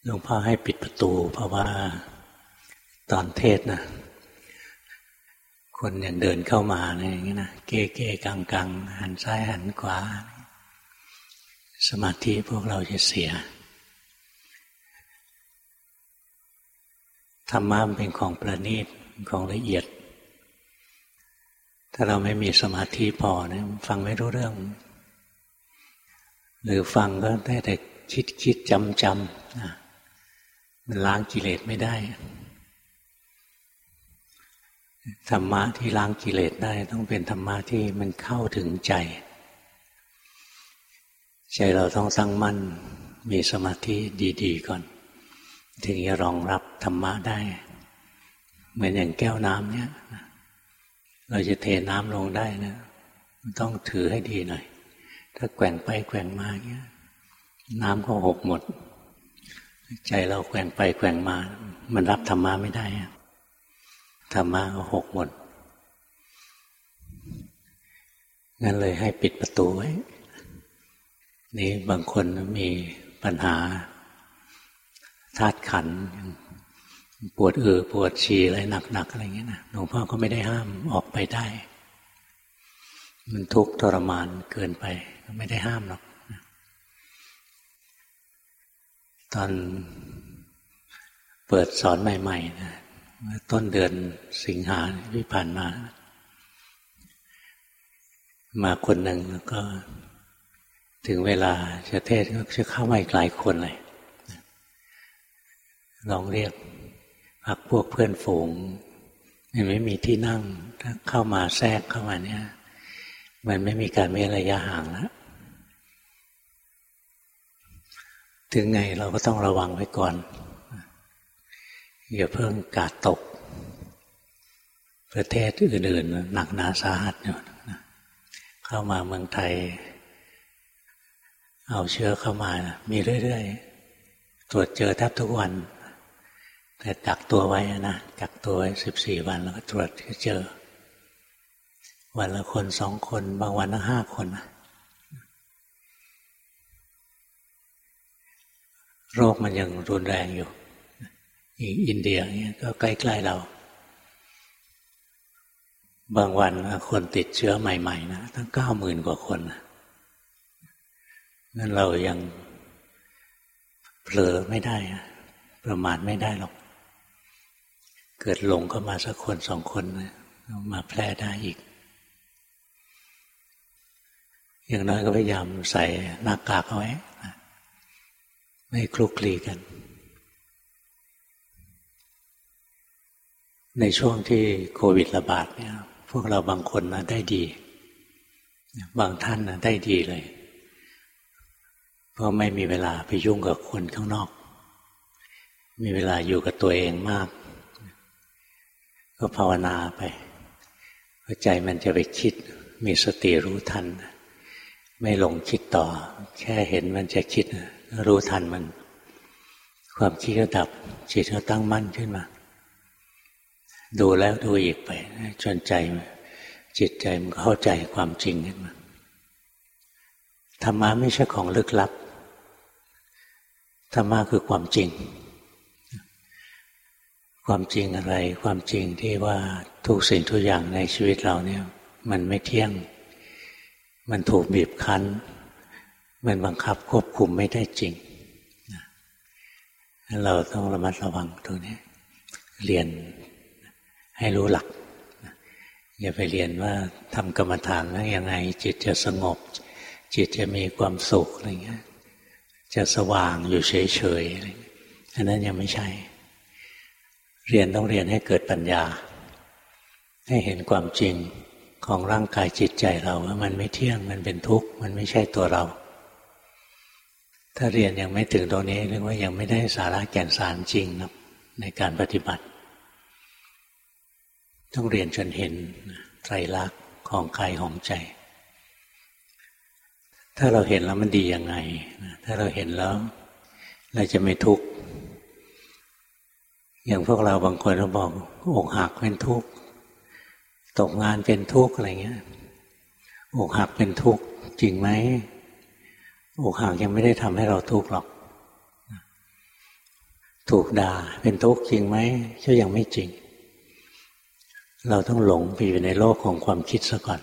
หลวงพ่อให้ปิดประตูเพราะว่าตอนเทศนะคนยังเดินเข้ามาอย่างนี้นะเก้เก้กังกังหันซ้ายหันขวาสมาธิพวกเราจะเสียธรรมะเป็นของประณีตของละเอียดถ้าเราไม่มีสมาธิพอเนี่ยฟังไม่รู้เรื่องหรือฟังก็ได้แต่คิดจำนะมันล้างกิเลสไม่ได้ธรรมะที่ล้างกิเลสได้ต้องเป็นธรรมะที่มันเข้าถึงใจเราต้องตั้งมั่นมีสมาธิดีๆก่อนถึงจะรองรับธรรมะได้เหมือนอย่างแก้วน้ำเนี่ยเราจะเทน้ำลงได้นะต้องถือให้ดีหน่อยถ้าแกว่งไปแกว่งมาเงี้ยน้ำก็หกหมดใจเราแกว่งไปแกว่งมามันรับธรรมะไม่ได้ธรรมะก็หกหมดงั้นเลยให้ปิดประตูไว้นี่บางคนมีปัญหาธาตุขันธ์ปวดปวดฉี่อะไรหนักๆอะไรเงี้ยนะหลวงพ่อก็ไม่ได้ห้ามออกไปได้มันทุกข์ทรมานเกินไปก็ไม่ได้ห้ามหรอกตอนเปิดสอนใหม่ๆนะต้นเดือนสิงหาที่ผ่านมาคนหนึ่งแล้วก็ถึงเวลาจะเทศก็จะเข้ามาอีกหลายคนเลยลองเรียกพรรคพวกเพื่อนฝูงไม่มีที่นั่งถ้าเข้ามาแทรกเข้ามาเนี่ยมันไม่มีการเว้นระยะห่างแล้วถึงไงเราก็ต้องระวังไว้ก่อนอย่าเพิ่งกาดตกประเทศอื่นๆหนักหนาสาหัสอยู่เข้ามาเมืองไทยเอาเชื้อเข้ามามีเรื่อยๆตรวจเจอแทบทุกวันแต่กักตัวไว้นะกักตัวไว้14 วันแล้วก็ตรวจเจอวันละคน2 คนบางวันละ5 คนโรคมันยังรุนแรงอยู่อินเดียเนี่ยก็ใกล้ๆเราบางวันคนติดเชื้อใหม่ๆนะตั้ง 90,000 กว่าคนนั่นเรายังเผลอไม่ได้ประมาทไม่ได้หรอกเกิดหลงเข้ามาสักคน2 คนมาแพร่ได้อีกอย่างน้อยก็พยายามใส่หน้ากากเอาไว้ไม่คลุกคลีกันในช่วงที่โควิดระบาดเนี่ยพวกเราบางคนนะได้ดีบางท่านนะได้ดีเลยเพราะไม่มีเวลาไปยุ่งกับคนข้างนอกมีเวลาอยู่กับตัวเองมากก็ภาวนาไปเพราะใจมันจะไปคิดมีสติรู้ทันไม่หลงคิดต่อแค่เห็นมันจะคิดรู้ทันมันความคิดก็ดับจิตก็ตั้งมั่นขึ้นมาดูแล้วดูอีกไปจนใจจิตใจมันเข้าใจความจริงขึ้นมาธรรมะไม่ใช่ของลึกลับธรรมะคือความจริงความจริงอะไรความจริงที่ว่าทุกสิ่งทุกอย่างในชีวิตเราเนี่ยมันไม่เที่ยงมันถูกบีบคั้นมันบังคับควบคุมไม่ได้จริงเราต้องระมัดระวังตรงนี้เรียนให้รู้หลักอย่าไปเรียนว่าทำกรรมฐานแล้วยังไงจิตจะสงบจิตจะมีความสุขอะไรเงี้ยจะสว่างอยู่เฉยๆอะไรอันนั้นยังไม่ใช่เรียนต้องเรียนให้เกิดปัญญาให้เห็นความจริงของร่างกายจิตใจเราว่ามันไม่เที่ยงมันเป็นทุกข์มันไม่ใช่ตัวเราถ้าเรียนยังไม่ถึงตรงนี้เรียกว่ายังไม่ได้สาระแก่นสารจริงนะในการปฏิบัติต้องเรียนจนเห็นไตรลักษณ์ของกายของใจถ้าเราเห็นแล้วมันดียังไงถ้าเราเห็นแล้วเราจะไม่ทุกข์อย่างพวกเราบางคนเราบอกอกหักเป็นทุกข์ตกงานเป็นทุกข์อะไรเงี้ยอกหักเป็นทุกข์จริงไหมอกหักยังไม่ได้ทำให้เราทุกข์หรอกถูกด่าเป็นทุกข์จริงไหมก็ยังไม่จริงเราต้องหลงไปอยู่ในโลกของความคิดซะก่อน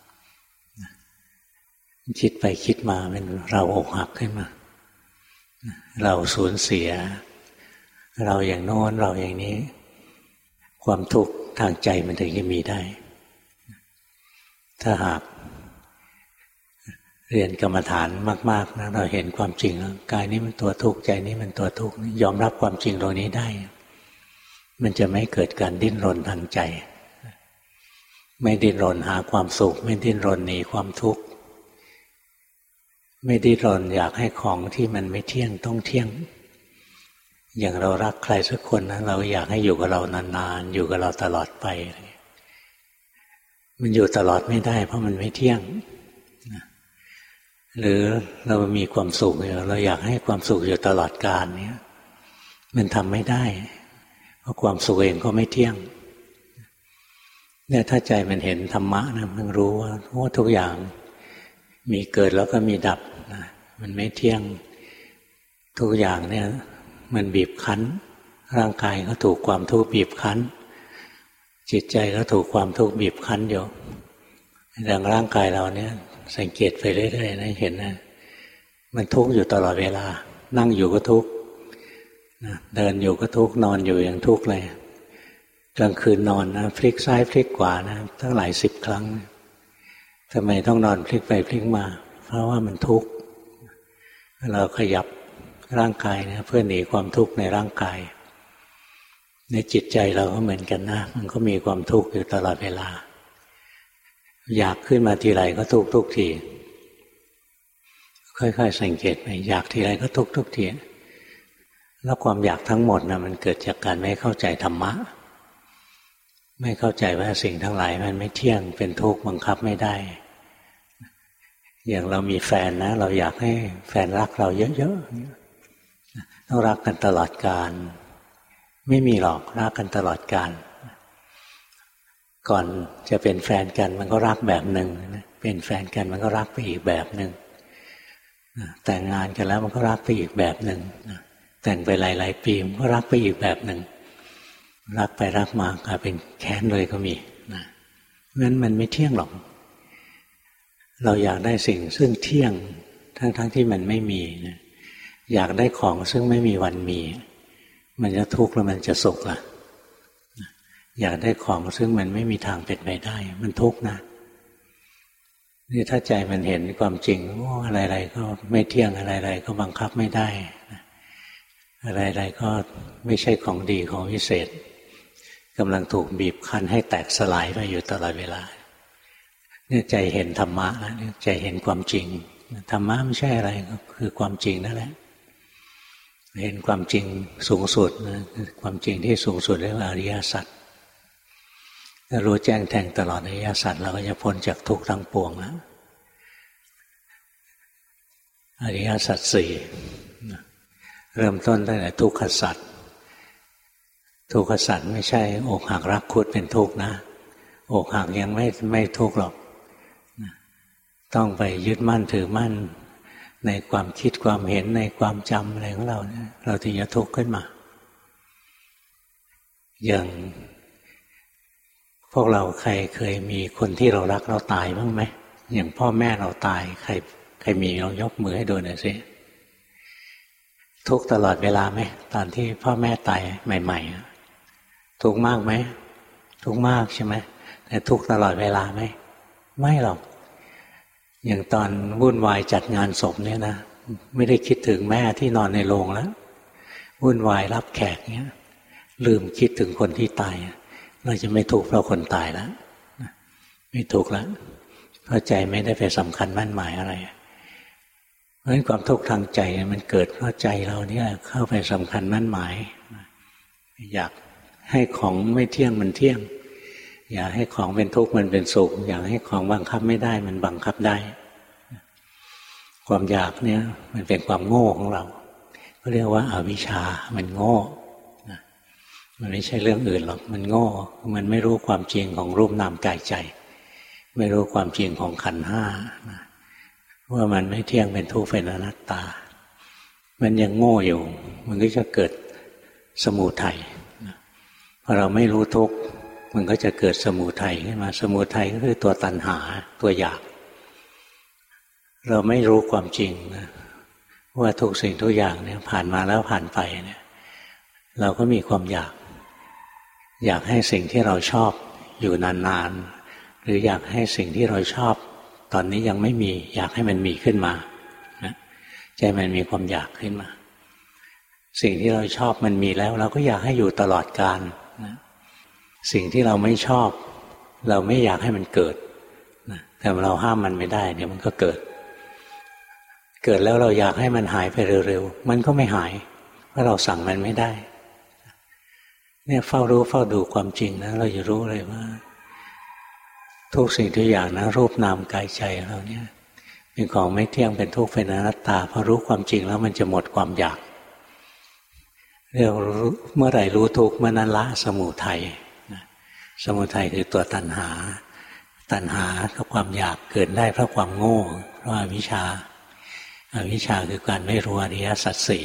คิดไปคิดมาเป็นเราอกหักขึ้นมาเราสูญเสียเราอย่างโน้นเราอย่างนี้ความทุกข์ทางใจมันถึงจะมีได้ถ้าหากเรียนกรรมฐานมากๆนะเราเห็นความจริงแล้วกายนี้มันตัวทุกข์ใจนี้มันตัวทุกข์ยอมรับความจริงตรงนี้ได้มันจะไม่เกิดการดิ้นรนทางใจไม่ดิ้นรนหาความสุขไม่ดิ้นรนหนีความทุกข์ไม่ดิ้นรนอยากให้ของที่มันไม่เที่ยงต้องเที่ยงอย่างเรารักใครสักคนนะเราอยากให้อยู่กับเรานานๆอยู่กับเราตลอดไปมันอยู่ตลอดไม่ได้เพราะมันไม่เที่ยงหรือเรามีความสุขเราอยากให้ความสุขอยู่ตลอดกาลเนี่ยมันทำไม่ได้เพราะความสุขเองก็ไม่เที่ยงเนี่ยถ้าใจมันเห็นธรรมะนะมันรู้ว่าทุกอย่างมีเกิดแล้วก็มีดับนะมันไม่เที่ยงทุกอย่างเนี่ยมันบีบคั้นร่างกายก็ถูกความทุกข์บีบคั้นจิตใจก็ถูกความทุกข์บีบคั้นอยู่ดังร่างกายเราเนี่ยสังเกตไปเรื่อยๆนะเห็นนะมันทุกข์อยู่ตลอดเวลานั่งอยู่ก็ทุกข์เดินอยู่ก็ทุกข์นอนอยู่อย่างทุกข์เลยกลางคืนนอนนะพลิกซ้ายพลิกขวานะตั้งหลาย10 ครั้งทำไมต้องนอนพลิกไปพลิกมาเพราะว่ามันทุกข์เราขยับร่างกายนะเพื่อหนีความทุกข์ในร่างกายในจิตใจเราก็เหมือนกันนะมันก็มีความทุกข์อยู่ตลอดเวลาอยากขึ้นมาทีไรก็ทุกทุกทีค่อยๆสังเกตไปอยากทีไรก็ทุกทุกทีแล้วความอยากทั้งหมดนะมันเกิดจากการไม่เข้าใจธรรมะไม่เข้าใจว่าสิ่งทั้งหลายมันไม่เที่ยงเป็นทุกข์บังคับไม่ได้อย่างเรามีแฟนนะเราอยากให้แฟนรักเราเยอะๆต้องรักกันตลอดกาลไม่มีหรอกรักกันตลอดกาลก่อนจะเป็นแฟนกันมันก็รักแบบหนึ่งเป็นแฟนกันมันก็รักไปอีกแบบหนึ่งแต่งงานกันแล้วมันก็รักไปอีกแบบหนึ่งแต่งไปหลายๆปีมันก็รักไปอีกแบบหนึ่งรักไปรักมากลายเป็นแค้นเลยก็มีนะงั้นมันไม่เที่ยงหรอกเราอยากได้สิ่งซึ่งเที่ยงทั้งที่มันไม่มีนะอยากได้ของซึ่งไม่มีวันมีมันจะทุกข์แล้วมันจะสุขล่ะอยากได้ของซึ่งมันไม่มีทางเป็นไปได้มันทุกข์นะนี่ถ้าใจมันเห็นความจริงอะไรๆก็ไม่เที่ยงอะไรๆก็บังคับไม่ได้อะไรๆก็ไม่ใช่ของดีของวิเศษกำลังถูกบีบคั้นให้แตกสลายไปอยู่ตลอดเวลาเนี่ยใจเห็นธรรมะแล้วใจเห็นความจริงธรรมะไม่ใช่อะไรก็คือความจริงนั่นแหละเห็นความจริงสูงสุดนะความจริงที่สูงสุดเรียกว่าอริยสัจถ้ารู้แจ้งแทงตลอดอริยสัจเราก็จะพ้นจากทุกข์ทั้งปวงแล้วอริยสัจสี่เริ่มต้นตั้งแต่ทุกขสัจทุกขสัจไม่ใช่อกหักรักคุดเป็นทุกข์นะอกหักยังไม่ทุกข์หรอกต้องไปยึดมั่นถือมั่นในความคิดความเห็นในความจำอะไรของเราเนี่ยเราถึงจะทุกข์ขึ้นมาอย่างพวกเราใครเคยมีคนที่เรารักเราตายบ้างไหมอย่างพ่อแม่เราตายใครมีลองยกมือให้ดูหน่อยสิทุกข์ตลอดเวลาไหมตอนที่พ่อแม่ตายใหม่ๆทุกข์มากไหมทุกข์มากใช่ไหมแต่ทุกข์ตลอดเวลาไหมไม่หรอกอย่างตอนวุ่นวายจัดงานศพเนี่ยนะไม่ได้คิดถึงแม่ที่นอนในโรงแล้ววุ่นวายรับแขกเนี้ยลืมคิดถึงคนที่ตายเราจะไม่ทุกข์เพราะคนตายแล้วไม่ทุกข์แล้วเพราะใจไม่ได้ไปสำคัญมั่นหมายอะไรเพราะฉะนั้นความทุกข์ทางใจมันเกิดเพราะใจเราเนี่ยเข้าไปสำคัญมั่นหมายอยากให้ของไม่เที่ยงมันเที่ยงอยากให้ของเป็นทุกข์มันเป็นสุขอยากให้ของบังคับไม่ได้มันบังคับได้ความอยากเนี่ยมันเป็นความโง่ของเราก็เรียกว่าอวิชชามันโง่มันไม่ใช่เรื่องอื่นหรอกมันโง่มันไม่รู้ความจริงของรูปนามกายใจไม่รู้ความจริงของขันธ์ห้าว่ามันไม่เที่ยงเป็นทุกข์เป็นอนัตตามันยังโง่อยู่มันก็จะเกิดสมุทัยพอเราไม่รู้ทุกข์มันก็จะเกิดสมุทัยขึ้นมาสมุทัยก็คือตัวตัณหาตัวอยากเราไม่รู้ความจริงนะว่าทุกสิ่งทุกอย่างเนี่ยผ่านมาแล้วผ่านไปเนี่ยเราก็มีความอยากให้สิ่งที่เราชอบอยู่นานๆหรืออยากให้สิ่งที่เราชอบตอนนี้ยังไม่มีอยากให้มันมีขึ้นมานะใจมันมีความอยากขึ้นมาสิ่งที่เราชอบมันมีแล้วเราก็อยากให้อยู่ตลอดกาลนะสิ่งที่เราไม่ชอบเราไม่อยากให้มันเกิดนะแต่เราห้ามมันไม่ได้เดี๋ยวมันก็เกิดแล้วเราอยากให้มันหายไปเร็วๆมันก็ไม่หายเพราะเราสั่งมันไม่ได้เนี่ยเฝ้ารู้เฝ้าดูความจริงนะเราจะรู้เลยว่าทุกสิ่งทุกอย่างนะรูปนามกายใจเราเนี่ยเป็นของไม่เที่ยงเป็นทุกข์เป็นอนัตตาพอรู้ความจริงแล้วมันจะหมดความอยากเมื่อไหร่รู้ทุกข์เมื่อนั้นละสมุทัยสมุทัยคือตัวตัณหากับความอยากเกิดได้เพราะความโง่เพราะอวิชชาคือการไม่รู้อริยสัจสี่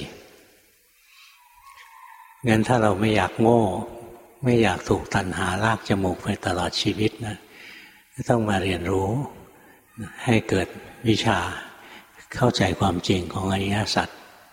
งั้นถ้าเราไม่อยากโง่ไม่อยากถูกตัณหาลากจมูกไปตลอดชีวิตนะก็ต้องมาเรียนรู้ให้เกิดวิชาเข้าใจความจริงของอริยสัจ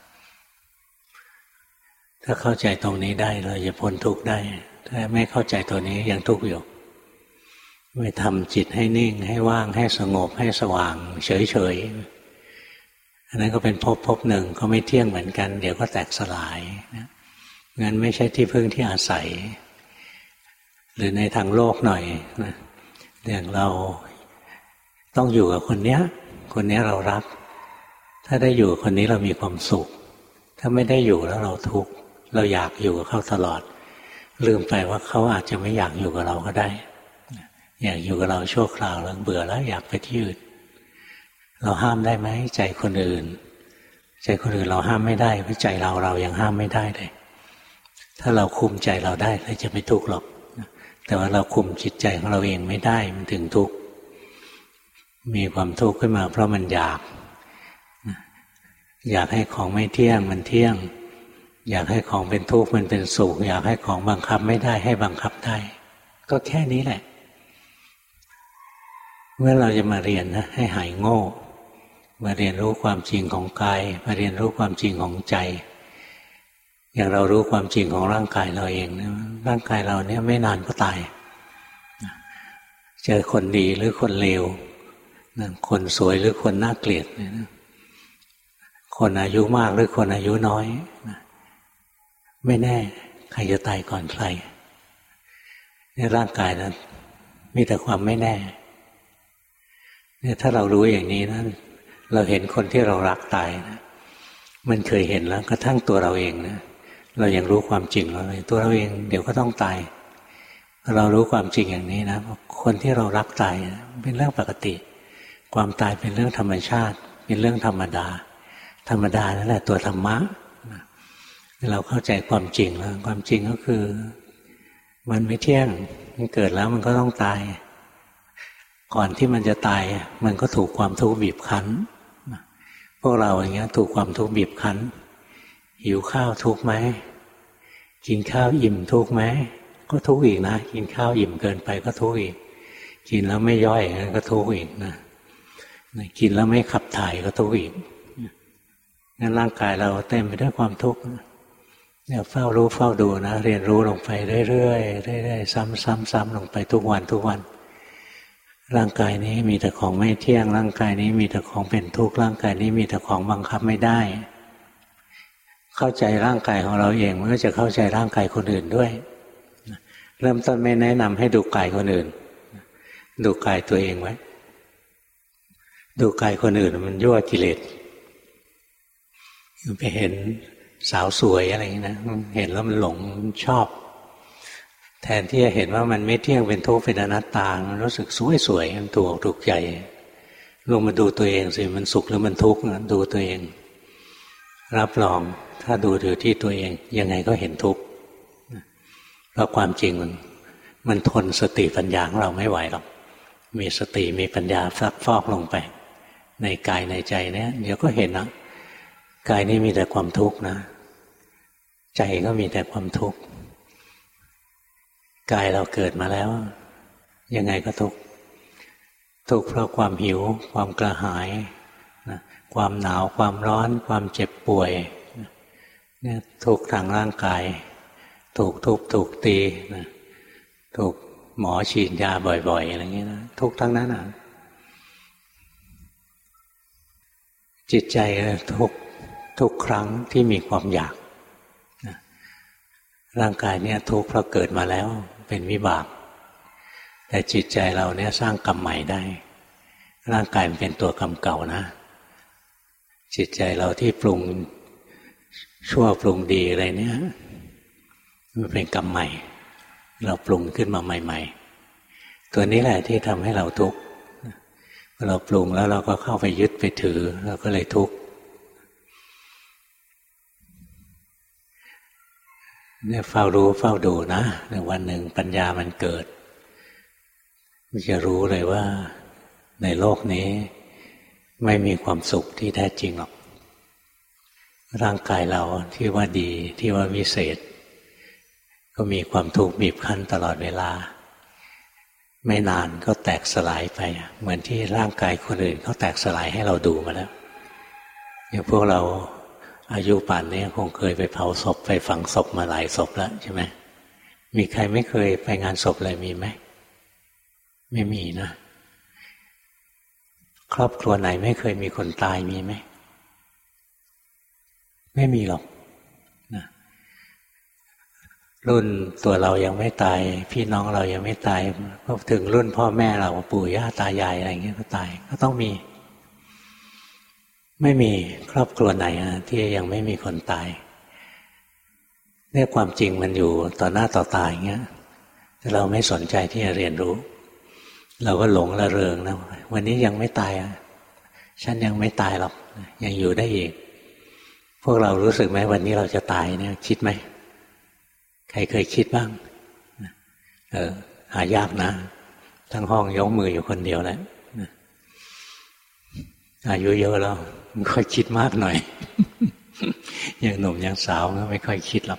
ถ้าเข้าใจตรงนี้ได้เราจะพ้นทุกข์ได้ถ้าไม่เข้าใจตัวนี้ยังทุกข์อยู่ไม่ทำจิตให้นิ่งให้ว่างให้สงบให้สว่างเฉยๆอันนั้นก็เป็นภพหนึ่งก็ไม่เที่ยงเหมือนกันเดี๋ยวก็แตกสลายนะงั้นไม่ใช่ที่พึ่งที่อาศัยหรือในทางโลกหน่อยนะอย่างเราต้องอยู่กับคนนี้เรารักถ้าได้อยู่กับคนนี้เรามีความสุขถ้าไม่ได้อยู่แล้วเราทุกข์เราอยากอยู่กับเขาตลอดลืมไปว่าเขาอาจจะไม่อยากอยู่กับเราก็ได้อยากอยู่กับเราชั่วคราวแล้วเบื่อแล้วอยากไปที่อื่นเราห้ามได้ไหมใจคนอื่นเราห้ามไม่ได้เพราะใจเรายังห้ามไม่ได้เลยถ้าเราคุมใจเราได้เราจะไม่ทุกข์หรอกแต่ว่าเราคุมจิตใจของเราเองไม่ได้มันถึงทุกข์มีความทุกข์ขึ้นมาเพราะมันอยากให้ของไม่เที่ยงมันเที่ยงอยากให้ของเป็นทุกข์มันเป็นสุขอยากให้ของบังคับไม่ได้ให้บังคับได้ก็แค่นี้แหละเมื่อเราจะมาเรียนนะให้หายโง่มาเรียนรู้ความจริงของกายมาเรียนรู้ความจริงของใจอย่างเรารู้ความจริงของร่างกายเราเองนะร่างกายเราเนี่ยไม่นานก็ตายเจอคนดีหรือคนเลวคนสวยหรือคนน่าเกลียดคนอายุมากหรือคนอายุน้อยไม่แน่ใครจะตายก่อนใครในร่างกายนั้นมีแต่ความไม่แน่เนี่ยถ้าเรารู้อย่างนี้นะเราเห็นคนที่เรารักตายนะมันเคยเห็นแล้วกระทั่งตัวเราเองนะเรายังรู้ความจริงเราเลยตัวเราเองเดี๋ยวก็ต้องตายเรารู้ความจริงอย่างนี้นะคนที่เรารักตายเป็นเรื่องปกติความตายเป็นเรื่องธรรมชาติเป็นเรื่องธรรมดานั่นแหละตัวธรรมะเราเข้าใจความจริงแล้วความจริงก็คือมันไม่เที่ยงมันเกิดแล้วมันก็ต้องตายก่อนที่มันจะตายมันก็ถูกความทุกข์บีบคั้นพวกเราอย่างเงี้ยถูกความทุกข์บีบคั้นหิวข้าวทุกข์ไหมกินข้าวอิ่มทุกข์ไหมก็ทุกข์อีกนะกินข้าวอิ่มเกินไปก็ทุกข์อีกกินแล้วไม่ย่อยก็ทุกข์อีกนะกินแล้วไม่ขับถ่ายก็ทุกข์อีกงั้นร่างกายเราเต็มไปด้วยความทุกข์เนี่ยเฝ้ารู้เฝ้าดูนะเรียนรู้ลงไปเรื่อยๆซ้ำๆลงไปทุกวันร่างกายนี้มีแต่ของไม่เที่ยงร่างกายนี้มีแต่ของเป็นทุกข์ร่างกายนี้มีแต่ของบังคับไม่ได้เข้าใจร่างกายของเราเองมันก็จะเข้าใจร่างกายคนอื่นด้วยเริ่มต้นไม่แนะนำให้ดูกายคนอื่นดูกายตัวเองไว้ดูกายคนอื่นมันยั่วกิเลสไปเห็นสาวสวยอะไรอย่างนี้นะเห็นแล้วมันหลงชอบแทนที่จะเห็นว่ามันไม่เที่ยงเป็นทุกข์เป็นอนัตตามันรู้สึกสวยมันถูกใจลงมาดูตัวเองสิมันสุขหรือมันทุกข์นะดูตัวเองรับรองถ้าดูที่ตัวเองยังไงก็เห็นทุกข์เพราะความจริงมันทนสติปัญญาของเราไม่ไหวหรอกมีสติมีปัญญาซักฟอกลงไปในกายในใจเนี่ยเดี๋ยวก็เห็นนะกายนี้มีแต่ความทุกข์นะใจก็มีแต่ความทุกข์กายเราเกิดมาแล้วยังไงก็ทุกข์เพราะความหิวความกระหายความหนาวความร้อนความเจ็บป่วยเนี่ยทุกข์ทางร่างกายถูกทุบถูกตีถูกหมอฉีดยาบ่อยๆอะไรอย่างนี้นะทุกข์ทั้งนั้นจิตใจทุกครั้งที่มีความอยากร่างกายเนี่ยทุกข์เพราะเกิดมาแล้วเป็นวิบากแต่จิตใจเราเนี่ยสร้างกรรมใหม่ได้ร่างกายมันเป็นตัวกรรมเก่านะจิตใจเราที่ปรุงชั่วปรุงดีอะไรเนี่ยมันเป็นกรรมใหม่เราปรุงขึ้นมาใหม่ๆตัวนี้แหละที่ทำให้เราทุกข์เราปรุงแล้วเราก็เข้าไปยึดไปถือเราก็เลยทุกข์เนี่ยเฝ้ารู้เฝ้าดูนะในวันหนึ่งปัญญามันเกิดมันจะรู้เลยว่าในโลกนี้ไม่มีความสุขที่แท้จริงหรอกร่างกายเราที่ว่าดีที่ว่าวิเศษก็มีความทุกข์บีบคั้นตลอดเวลาไม่นานก็แตกสลายไปเหมือนที่ร่างกายคนอื่นเขาแตกสลายให้เราดูมาแล้วอย่างพวกเราอายุป่านนี้คงเคยไปเผาศพไปฝังศพมาหลายศพแล้วใช่ไหมมีใครไม่เคยไปงานศพเลยมีไหมไม่มีนะครอบครัวไหนไม่เคยมีคนตายมีไหมไม่มีหรอกนะรุ่นตัวเรายังไม่ตายพี่น้องเรายังไม่ตายพอถึงรุ่นพ่อแม่เราปู่ย่าตายายอะไรอย่างเงี้ยก็ตายก็ต้องมีไม่มีครอบครัวไหนที่ยังไม่มีคนตายเนี่ยความจริงมันอยู่ต่อหน้าต่อตาอย่างเงี้ยแต่เราไม่สนใจที่จะเรียนรู้เราก็หลงระเริงนะวันนี้ยังไม่ตายฉันยังไม่ตายหรอกยังอยู่ได้อีกพวกเรารู้สึกไหมวันนี้เราจะตายเนี่ยคิดไหมใครเคยคิดบ้างหายากนะทั้งห้องยกมืออยู่คนเดียวแหละอายุเยอะแล้วไม่ค่อยคิดมากหน่อยยังหนุ่มยังสาวก็ไม่ค่อยคิดหรอก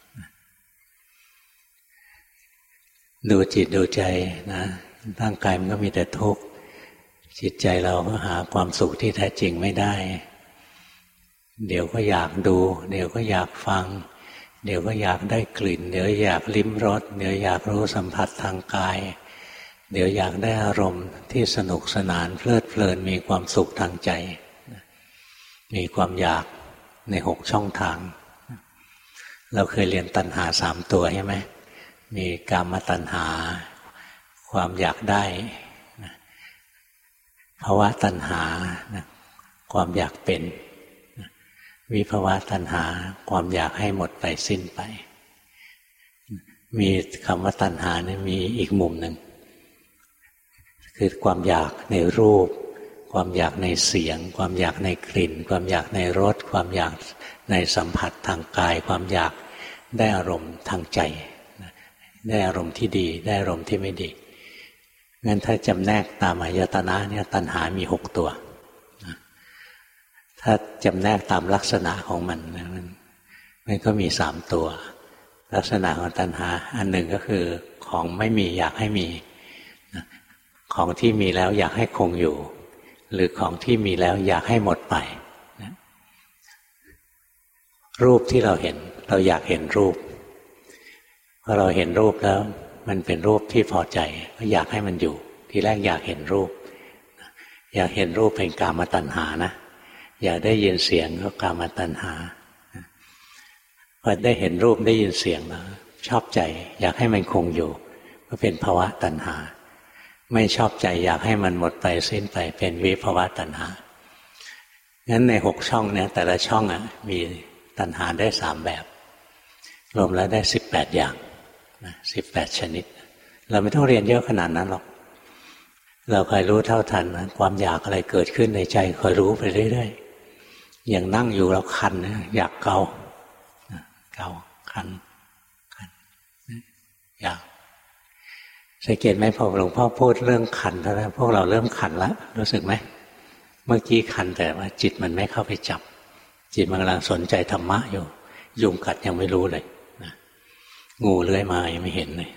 ดูจิตดูใจนะร่างกายมันก็มีแต่ทุกข์จิตใจเราก็หาความสุขที่แท้จริงไม่ได้เดี๋ยวก็อยากดูเดี๋ยวก็อยากฟังเดี๋ยวก็อยากได้กลิ่นเดี๋ยวอยากลิ้มรสเดี๋ยวอยากรู้สัมผัสทางกายเดี๋ยวอยากได้อารมณ์ที่สนุกสนานเพลิดเพลินมีความสุขทางใจมีความอยากใน6ช่องทางเราเคยเรียนตัณหา3ตัวใช่ไหมมีกามตัณหาความอยากได้ภวตัณหาความอยากเป็นวิภวตัณหาความอยากให้หมดไปสิ้นไปมีคำว่าตัณหาเนี่ยมีอีกมุมหนึ่งคือความอยากในรูปความอยากในเสียงความอยากในกลิ่นความอยากในรสความอยากในสัมผัสทางกายความอยากได้อารมณ์ทางใจได้อารมณ์ที่ดีได้อารมณ์ที่ไม่ดีงั้นถ้าจำแนกตามอายตนะเนี่ยตัณหามี6ตัวถ้าจำแนกตามลักษณะของมันก็มี3ตัวลักษณะของตัณหาอันหนึ่งก็คือของไม่มีอยากให้มีของที่มีแล้วอยากให้คงอยู่หรือของที่มีแล้วอยากให้หมดไปรูปที่เราเห็นเราอยากเห็นรูปพอเราเห็นรูปแล้วมันเป็นรูปที่พอใจก็อยากให้มันอยู่ทีแรกอยากเห็นรูปอยากเห็นรูปเป็นกามตัณหานะอยากได้ยินเสียงก็กามตัณหาพอได้เห็นรูปได้ยินเสียงแล้วชอบใจอยากให้มันคงอยู่ก็เป็นภวตัณหาไม่ชอบใจอยากให้มันหมดไปสิ้นไปเป็นวิภวตัณหางั้นใน6ช่องเนี่ยแต่ละช่องมีตัณหาได้3แบบรวมแล้วได้18อย่าง18ชนิดเราไม่ต้องเรียนเยอะขนาดนั้นหรอกเราคอยรู้เท่าทันนะความอยากอะไรเกิดขึ้นในใจคอยรู้ไปเรื่อยๆอย่างนั่งอยู่เราคันนะอยากเกาคันอยากสังเกตไหมพอหลวงพ่อพูดเรื่องคันเท่านั้นพวกเราเริ่มคันแล้วรู้สึกไหมเมื่อกี้คันแต่ว่าจิตมันไม่เข้าไปจับจิตมันกำลังสนใจธรรมะอยู่ยุงกัดยังไม่รู้เลยนะงูเลื้อยมายังไม่เห็นเลย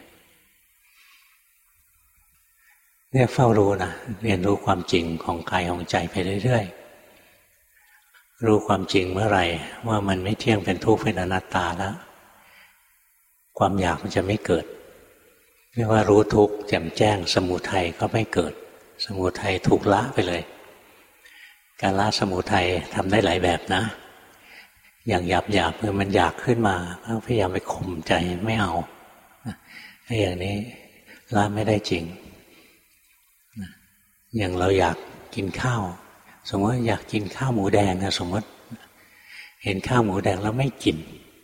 เนี่ยเฝ้ารู้นะเรียนรู้ความจริงของกายของใจไปเรื่อยๆรู้ความจริงเมื่อไหร่ว่ามันไม่เที่ยงเป็นทุกข์เป็นอนัตตาแล้วความอยากมันจะไม่เกิดเรียกว่ารู้ทุกข์แจ่มแจ้งสมุทัยก็ไม่เกิดสมุทัยถูกละไปเลยการละสมุทัยทำได้หลายแบบนะอย่างหยาบๆคือมันอยากขึ้นมาก็พยายามไปข่มใจไม่เอาถ้าอย่างนี้ละไม่ได้จริงอย่างเราอยากกินข้าวสมมติอยากกินข้าวหมูแดงนะสมมติเห็นข้าวหมูแดงแล้วไม่กิน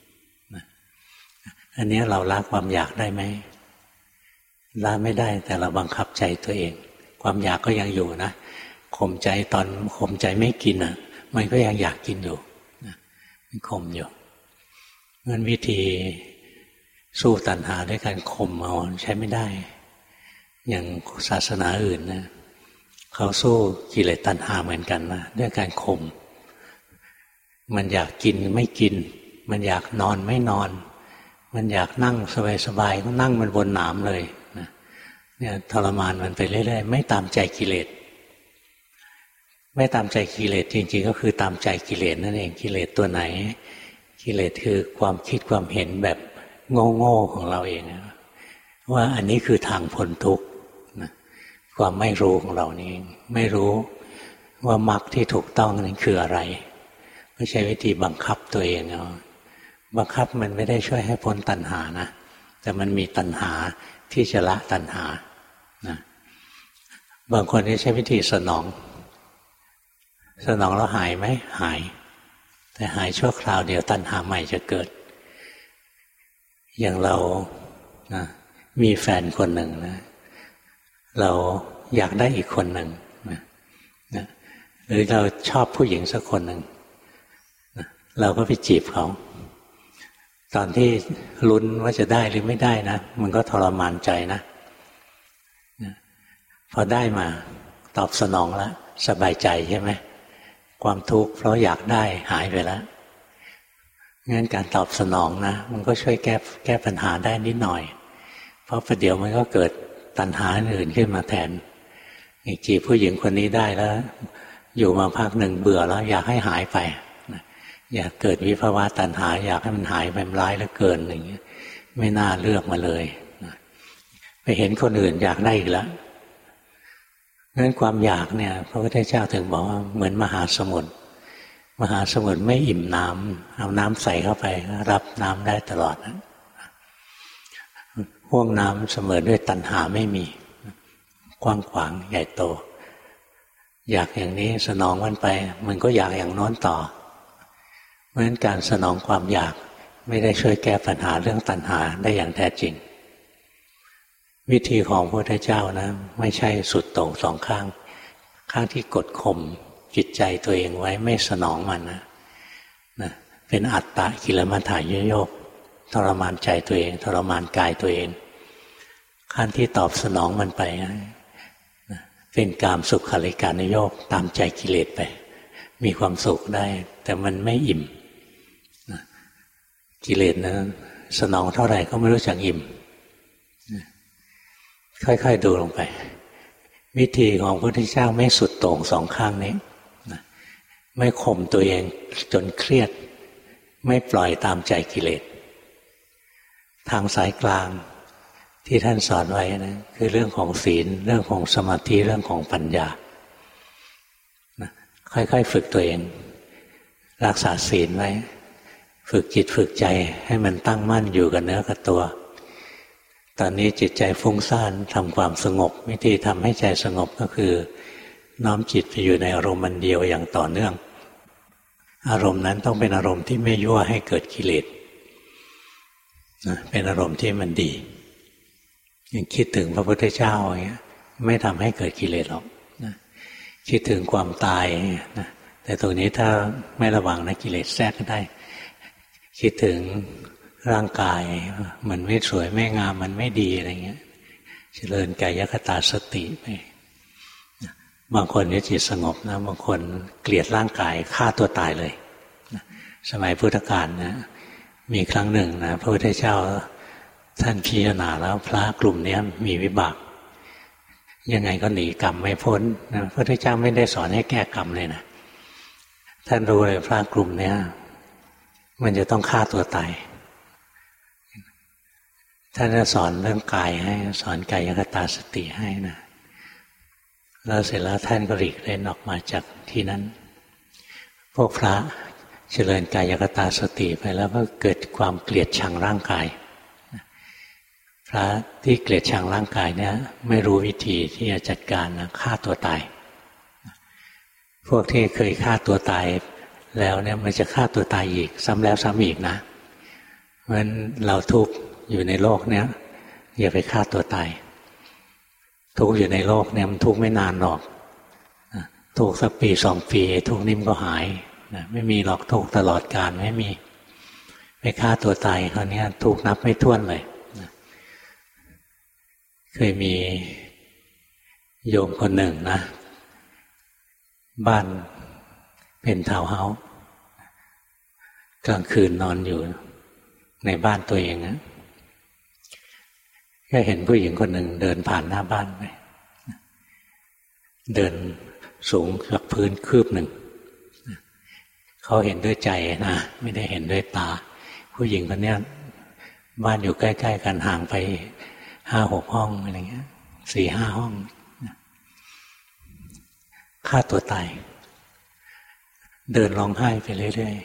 อันนี้เราละความอยากได้ไหมละไม่ได้แต่เราบังคับใจตัวเองความอยากก็ยังอยู่นะข่มใจตอนข่มใจไม่กินอ่ะมันก็ยังอยากกินอยู่มันข่มอยู่งั้นวิธีสู้ตัณหาด้วยการข่มเอาใช้ไม่ได้อย่างศาสนาอื่นนะเขาสู้กิเลสตัณหาเหมือนกันนะด้วยการข่มมันอยากกินไม่กินมันอยากนอนไม่นอนมันอยากนั่งสบายๆก็นั่งมันบนหนามเลยนะเนี่ยทรมานมันไปเรื่อยๆไม่ตามใจกิเลสไม่ตามใจกิเลสจริงๆก็คือตามใจกิเลสนั่นเองกิเลสตัวไหนกิเลสคือความคิดความเห็นแบบโง่ๆของเราเองว่าอันนี้คือทางพ้นทุกข์นะความไม่รู้ของเรานี่ไม่รู้ว่ามรรคที่ถูกต้องนั้นคืออะไรไม่ใช่วิธีบังคับตัวเองเอาบังคับมันไม่ได้ช่วยให้พ้นตัณหานะแต่มันมีตัณหาที่จะละตัณหานะบางคนนี่ใช้วิธีสนองแล้วหายไหมหายแต่หายชั่วคราวเดียวตัณหาใหม่จะเกิดอย่างเรานะมีแฟนคนหนึ่งนะเราอยากได้อีกคนหนึ่งนะหรือเราชอบผู้หญิงสักคนหนึ่งนะเราก็ไปจีบเขาตอนที่ลุ้นว่าจะได้หรือไม่ได้นะมันก็ทรมานใจนะพอได้มาตอบสนองแล้วสบายใจใช่ไหมความทุกข์เพราะอยากได้หายไปแล้วงั้นการตอบสนองนะมันก็ช่วยแก้ปัญหาได้นิดหน่อยเพราะประเดี๋ยวมันก็เกิดตัณหาอื่นขึ้นมาแทนจีบผู้หญิงคนนี้ได้แล้วอยู่มาพักหนึ่งเบื่อแล้วอยากให้หายไปอยากเกิดวิภาวะตัณหาอยากให้มันหายไปร้ายเหลือเกินอย่างเงี้ยไม่น่าเลือกมาเลยไปเห็นคนอื่นอยากได้อีกแล้วงั้นความอยากเนี่ยพระพุทธเจ้าถึงบอกว่าเหมือนมหาสมุทรไม่อิ่มน้ำเอาน้ำใส่เข้าไปรับน้ำได้ตลอดนะห้วงน้ำเสมอด้วยตัณหาไม่มีกว้างขวางใหญ่โตอยากอย่างนี้สนองมันไปมันก็อยากอย่างโน้นต่อเพราะฉะนั้นการสนองความอยากไม่ได้ช่วยแก้ปัญหาเรื่องตัณหาได้อย่างแท้จริงวิธีของพระพุทธเจ้านะไม่ใช่สุดโต่งสองข้างที่กดข่มจิตใจตัวเองไว้ไม่สนองมันนะเป็นอัตตะกิลมัฏฐายโยกทรมานใจตัวเองทรมานกายตัวเองขั้นที่ตอบสนองมันไปเป็นกามสุขขัลิกานโยกตามใจกิเลสไปมีความสุขได้แต่มันไม่อิ่มกิเลสนะสนองเท่าไหร่ก็ไม่รู้จักอิ่มค่อยๆดูลงไปวิธีของพระพุทธเจ้าไม่สุดโต่งสองข้างนี้ไม่ข่มตัวเองจนเครียดไม่ปล่อยตามใจกิเลสทางสายกลางที่ท่านสอนไว้นะคือเรื่องของศีลเรื่องของสมาธิเรื่องของปัญญาค่อยๆฝึกตัวเองรักษาศีลไว้ฝึกจิตฝึกใจให้มันตั้งมั่นอยู่กับเนื้อกับตัวตอนนี้จิตใจฟุ้งซ่านทำความสงบวิธีทำให้ใจสงบก็คือน้อมจิตไปอยู่ในอารมณ์มันเดียวอย่างต่อเนื่องอารมณ์นั้นต้องเป็นอารมณ์ที่ไม่ยั่วให้เกิดกิเลสเป็นอารมณ์ที่มันดีอย่างคิดถึงพระพุทธเจ้าอย่างเงี้ยไม่ทำให้เกิดกิเลสหรอกคิดถึงความตายนะแต่ตรงนี้ถ้าไม่ระวังนะกิเลสแทรกก็ได้คิดถึงร่างกายมันไม่สวยไม่งามมันไม่ดีอะไรเงี้ยเจริญกายคตาสติไปบางคนนี่จิตสงบนะบางคนเกลียดร่างกายฆ่าตัวตายเลยสมัยพุทธกาลนะมีครั้งหนึ่งนะพระพุทธเจ้าท่านพิจารณาแล้วพระกลุ่มนี้มีวิบากยังไงก็หนีกรรมไม่พ้นนะพระพุทธเจ้าไม่ได้สอนให้แก้กรรมเลยนะท่านรู้เลยพระกลุ่มนี้มันจะต้องฆ่าตัวตายท่านจะสอนเรื่องกายให้สอนกายคตาสติให้นะแล้วเสร็จแล้วท่านก็หลีกเล่นออกมาจากที่นั้นพวกพระเจริญกายคตาสติไปแล้วก็เกิดความเกลียดชังร่างกายพระที่เกลียดชังร่างกายเนี่ยไม่รู้วิธีที่จะจัดการนะฆ่าตัวตายพวกที่เคยฆ่าตัวตายแล้วเนี่ยมันจะฆ่าตัวตายอีกซ้ำแล้วซ้ำอีกนะเพราะฉะนั้นเราทุกข์อยู่ในโลกเนี้ยอย่าไปฆ่าตัวตายทุกข์อยู่ในโลกเนี่ยมันทุกข์ไม่นานหรอกทุกข์สักปี2 ปีทุกข์นิ่มก็หายนะไม่มีหรอกทุกข์ตลอดกาลไม่มีไปฆ่าตัวตายคราวนี้ทุกข์นับไม่ถ้วนเลยนะเคยมีโยมคนหนึ่งนะบ้านเป็นทาวน์เฮาส์กลางคืนนอนอยู่ในบ้านตัวเองนะก็เห็นผู้หญิงคนหนึ่งเดินผ่านหน้าบ้านไปเดินสูงจากพื้นคืบหนึ่งเขาเห็นด้วยใจนะไม่ได้เห็นด้วยตาผู้หญิงคนนี้บ้านอยู่ใกล้ๆกันห่างไป5-6 ห้องอะไรเงี้ย4-5 ห้องฆ่าตัวตายเดินร้องไห้ไปเรื่อย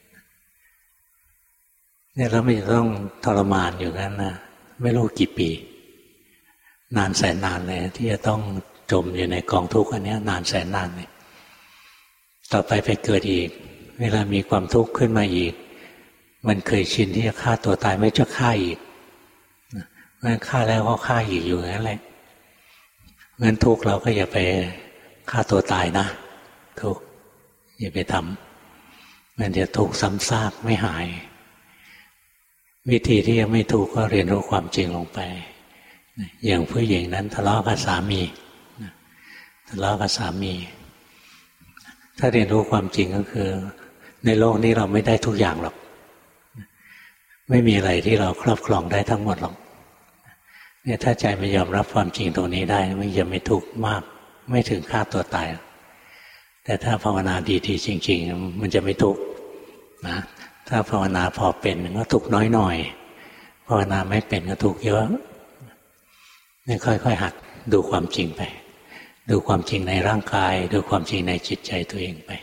ๆเนี่ยเราไม่ต้องทรมานอยู่กันนะไม่รู้กี่ปีนานแสนนานเลยที่จะต้องจมอยู่ในกองทุกข์อันนี้นานแสนนานเลยต่อไปไปเกิดอีกเวลามีความทุกข์ขึ้นมาอีกมันเคยชินที่จะฆ่าตัวตายไม่จะฆ่าอีกงั้นฆ่าแล้วก็ฆ่าอีกอยู่นั่นแหละงั้นทุกข์เราก็อย่าไปฆ่าตัวตายนะทุกข์อย่าไปทำมันจะทุกข์ซ้ำซากไม่หายวิธีที่จะไม่ทุกข์ก็เรียนรู้ความจริงลงไปอย่างผู้หญิงนั้นทะเลาะกับสามีทะเลาะกับสามีถ้าเรียนรู้ความจริงก็คือในโลกนี้เราไม่ได้ทุกอย่างหรอกไม่มีอะไรที่เราครอบครองได้ทั้งหมดหรอกเนี่ยถ้าใจมันยอมรับความจริงตรงนี้ได้มันจะไม่ทุกข์มากไม่ถึงฆ่าตัวตายแต่ถ้าภาวนาดีๆจริงๆมันจะไม่ทุกข์นะถ้าภาวนาพอเป็นก็ทุกข์น้อยหน่อยภาวนาไม่เป็นก็ทุกข์เยอะนี่ค่อยๆหัดดูความจริงไปดูความจริงในร่างกายดูความจริงในจิตใจตัวเองไป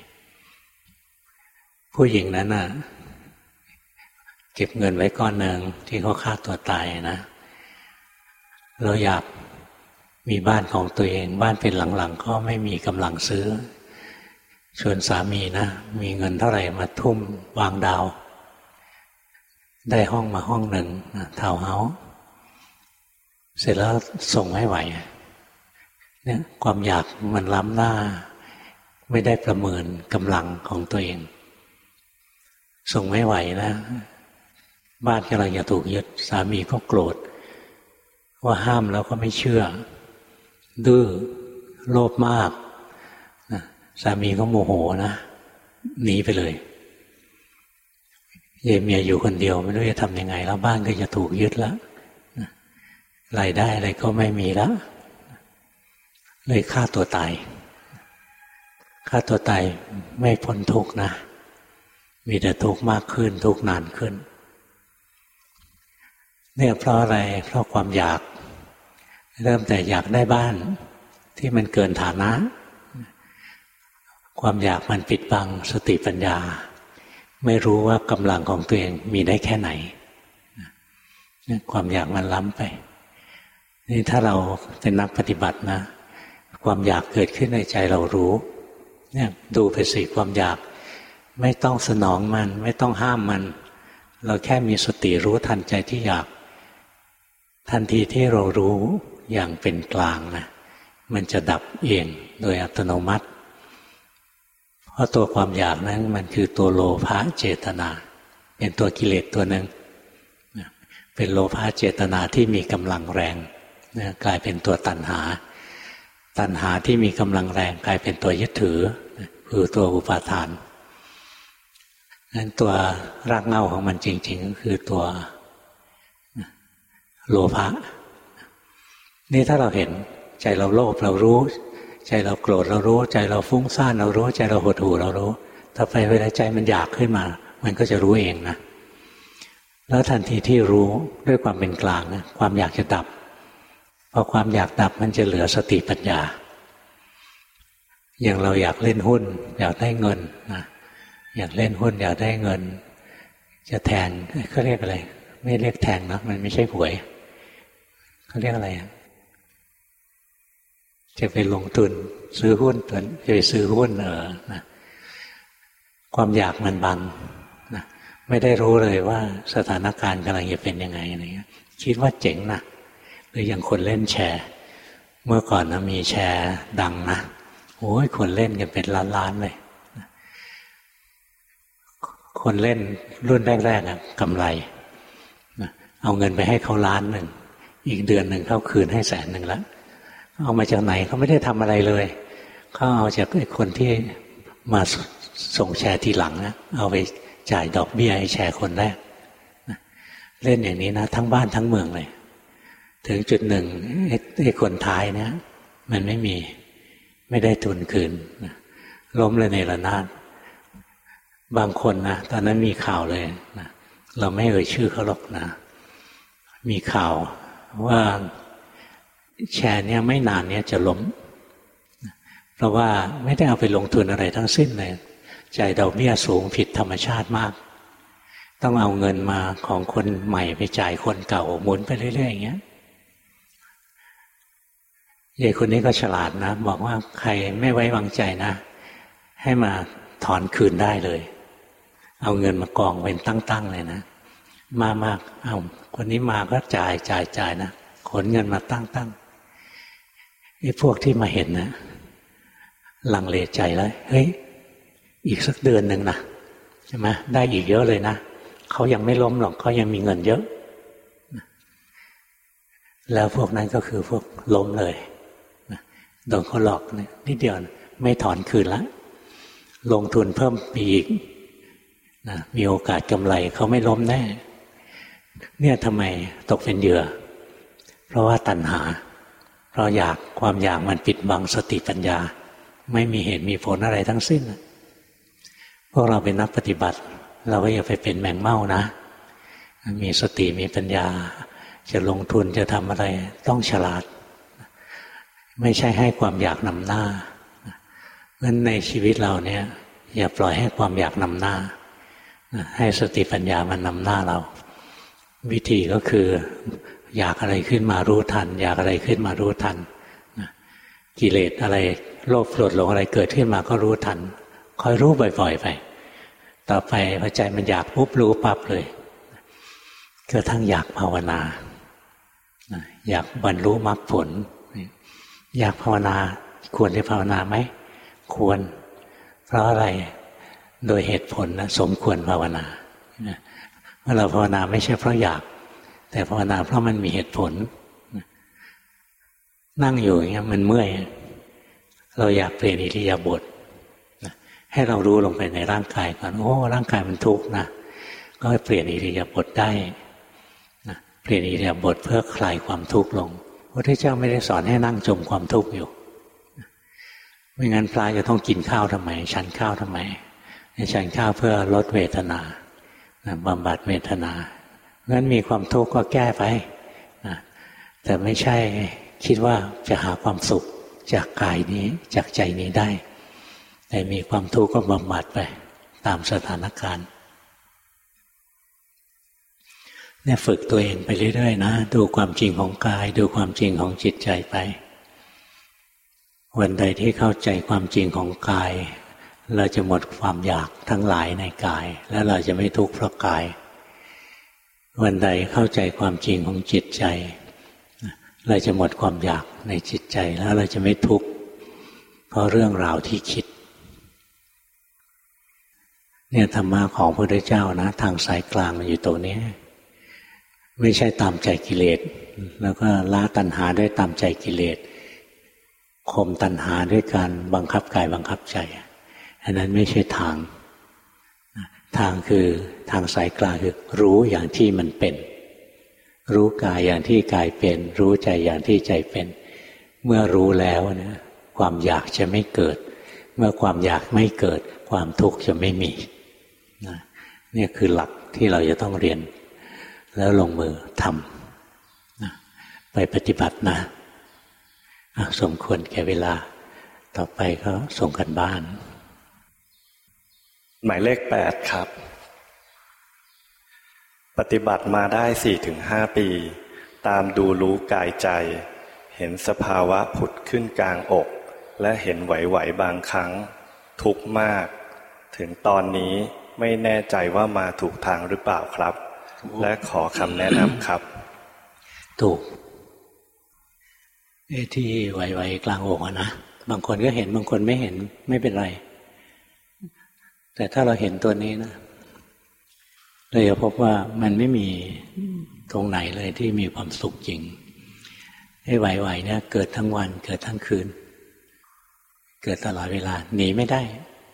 ผู้หญิงนั้นน่ะเก็บเงินไว้ก้อนหนึ่งที่เขาฆ่าตัวตายนะเราอยากมีบ้านของตัวเองบ้านเป็นหลังๆก็ไม่มีกำลังซื้อชวนสามีนะมีเงินเท่าไหร่มาทุ่มวางดาวได้ห้องมาห้องหนึ่งทาวน์เฮาส์เสร็จแล้วส่งไม่ไหวเนี่ยความอยากมันล้ำหน้าไม่ได้ประเมินกำลังของตัวเองส่งไม่ไหวนะบ้านกำลังจะถูกยึดสามีก็โกรธว่าห้ามแล้วก็ไม่เชื่อดื้อโลภมากสามีก็โมโหนะหนีไปเลยเมียอยู่คนเดียวไม่รู้จะทำยังไงแล้วบ้านก็จะถูกยึดแล้วรายได้อะไรก็ไม่มีแล้วเลยฆ่าตัวตายฆ่าตัวตายไม่พ้นทุกข์นะมีแต่ทุกข์มากขึ้นทุกข์นานขึ้นเนี่ยเพราะอะไรเพราะความอยากเริ่มแต่อยากได้บ้านที่มันเกินฐานะความอยากมันปิดบังสติปัญญาไม่รู้ว่ากำลังของตัวเองมีได้แค่ไหนความอยากมันล้ำไปนี่ถ้าเราเป็นนักปฏิบัตินะความอยากเกิดขึ้นในใจเรารู้เนี่ยดูไปสิความอยากไม่ต้องสนองมันไม่ต้องห้ามมันเราแค่มีสติรู้ทันใจที่อยากทันทีที่เรารู้อย่างเป็นกลางนะมันจะดับเองโดยอัตโนมัติเพราะตัวความอยากนั้นมันคือตัวโลภะเจตนาเป็นตัวกิเลสตัวหนึ่งเป็นโลภะเจตนาที่มีกำลังแรงกลายเป็นตัวตัณหาตัณหาที่มีกำลังแรงกลายเป็นตัวยึดถือคือตัวอุปาทานงั้นตัวรากเหง้าของมันจริงๆก็คือตัวโลภะนี่ถ้าเราเห็นใจเราโลภเรารู้ใจเราโกรธเรารู้ใจเราฟุ้งซ่านเรารู้ใจเราหดหู่เรารู้ต่อไปเวลาใจมันอยากขึ้นมามันก็จะรู้เองนะแล้วทันทีที่รู้ด้วยความเป็นกลางนะความอยากจะดับพอความอยากดับมันจะเหลือสติปัญญาอย่างเราอยากเล่นหุ้นอยากได้เงินนะอยากเล่นหุ้นอยากได้เงินจะแทงเขาเรียกอะไรไม่เรียกแทงนะมันไม่ใช่หวยเขาเรียกอะไรจะไปลงทุนซื้อหุ้นจะไปซื้อหุ้นนะความอยากมันบังนะไม่ได้รู้เลยว่าสถานการณ์กำลังจะเป็นยังไงอะไรเงี้ยคิดว่าเจ๋งนะหรืออย่างคนเล่นแชร์เมื่อก่อนนะมีแชร์ดังนะโอ้ยคนเล่นกันเป็นล้านๆเลยคนเล่นรุ่นแรกๆกำไรเอาเงินไปให้เขา1,000,000อีกเดือนหนึ่งเขาคืนให้100,000แล้วเอามาจากไหนเขาไม่ได้ทำอะไรเลยเขาเอาจากไอ้คนที่มาส่งแชร์ทีหลังนะเอาไปจ่ายดอกเบี้ยให้แชร์คนแรกเล่นอย่างนี้นะทั้งบ้านทั้งเมืองเลยถึงจุดหนึ่งไอ้คนท้ายเนี่ยมันไม่ได้ทุนคืนล้มเลยในระนาดบางคนนะตอนนั้นมีข่าวเลยนะเราไม่เอ่ยชื่อเขาหรอกนะมีข่าวว่าแชร์เนี่ยไม่นานเนี่ยจะล้มเพราะว่าไม่ได้เอาไปลงทุนอะไรทั้งสิ้นเลยจ่ายดอกเบี้ยสูงผิดธรรมชาติมากต้องเอาเงินมาของคนใหม่ไปจ่ายคนเก่าหมุนไปเรื่อยๆอย่างเงี้ยยายคนนี้ก็ฉลาดนะบอกว่าใครไม่ไว้วางใจนะให้มาถอนคืนได้เลยเอาเงินมากองเป็นตั้งๆเลยนะมากๆเอาคนนี้มาก็จ่ายนะขนเงินมาตั้งๆไอ้พวกที่มาเห็นนะลังเลใจแล้วเฮ้ยอีกสักเดือนหนึ่งนะใช่ไหมได้อีกเยอะเลยนะเขายังไม่ล้มหรอกเขายังมีเงินเยอะแล้วพวกนั้นก็คือพวกล้มเลยโดนเขาหลอกนิดเดียวไม่ถอนคืนละลงทุนเพิ่มอีกนะมีโอกาสกำไรเขาไม่ล้มแน่เนี่ยทำไมตกเป็นเหยื่อเพราะว่าตัณหาเพราะความอยากมันปิดบังสติปัญญาไม่มีเหตุมีผลอะไรทั้งสิ้นพวกเราเป็นนักปฏิบัติเราก็อย่าไปเป็นแมงเม่านะมีสติมีปัญญาจะลงทุนจะทำอะไรต้องฉลาดไม่ใช่ให้ความอยากนำหน้างั้นในชีวิตเราเนี่ยอย่าปล่อยให้ความอยากนำหน้าให้สติปัญญามันนำหน้าเราวิธีก็คืออยากอะไรขึ้นมารู้ทันอยากอะไรขึ้นมารู้ทันกิเลสอะไรโลภโกรธหลงอะไรเกิดขึ้นมาก็รู้ทันคอยรู้บ่อยๆไปต่อไปพอใจมันอยากปุ๊บรู้ปั๊บเลยกระทั่งอยากภาวนาอยากบรรลุมรรคผลอยากภาวนาควรจะภาวนาไหมควรเพราะอะไรโดยเหตุผลนะสมควรภาวนาเมื่อเราภาวนาไม่ใช่เพราะอยากแต่ภาวนาเพราะมันมีเหตุผลนั่งอยู่อย่างเงี้ยมันเมื่อยเราอยากเปลี่ยนอิริยาบถให้เรารู้ลงไปในร่างกายก่อนโอ้ร่างกายมันทุกข์นะก็เปลี่ยนอิริยาบถได้นะเปลี่ยนอิริยาบถเพื่อคลายความทุกข์ลงพระพุทธเจ้าไม่ได้สอนให้นั่งจมความทุกข์อยู่ไม่งั้นพระจะต้องกินข้าวทำไมฉันข้าวทำไมฉันข้าวเพื่อลดเวทนาบำบัดเวทนางั้นมีความทุกข์ก็แก้ไปนะแต่ไม่ใช่คิดว่าจะหาความสุขจากกายนี้จากใจนี้ได้แต่มีความทุกข์ก็บำบัดไปตามสถานการณ์เนี่ยฝึกตัวเองไปเรื่อยๆนะดูความจริงของกายดูความจริงของจิตใจไปวันใดที่เข้าใจความจริงของกายเราจะหมดความอยากทั้งหลายในกายแล้วเราจะไม่ทุกข์เพราะกายวันใดเข้าใจความจริงของจิตใจเราจะหมดความอยากในจิตใจแล้วเราจะไม่ทุกข์เพราะเรื่องราวที่คิดเนี่ยธรรมะของพระพุทธเจ้านะทางสายกลางมันอยู่ตรงนี้ไม่ใช่ตามใจกิเลสแล้วก็ละตัณหาด้วยตามใจกิเลสข่มตัณหาด้วยการบังคับกายบังคับใจอันนั้นไม่ใช่ทางทางคือทางสายกลางคือรู้อย่างที่มันเป็นรู้กายอย่างที่กายเป็นรู้ใจอย่างที่ใจเป็นเมื่อรู้แล้วนะความอยากจะไม่เกิดเมื่อความอยากไม่เกิดความทุกข์จะไม่มีนะนี่คือหลักที่เราจะต้องเรียนแล้วลงมือทำนะไปปฏิบัตินะสมควรแก่เวลาต่อไปก็ส่งกันบ้านหมายเลข8ครับปฏิบัติมาได้ 4-5 ปีตามดูรู้กายใจเห็นสภาวะผุดขึ้นกลางอกและเห็นไหวๆบางครั้งทุกข์มากถึงตอนนี้ไม่แน่ใจว่ามาถูกทางหรือเปล่าครับและขอคำแนะนำครับถูกที่ไหวๆกลางอกนะบางคนก็เห็นบางคนไม่เห็นไม่เป็นไรแต่ถ้าเราเห็นตัวนี้นะเราจะพบว่ามันไม่มีตรงไหนเลยที่มีความสุขจริงให้ไหวๆเนี่ยเกิดทั้งวันเกิดทั้งคืนเกิดตลอดเวลาหนีไม่ได้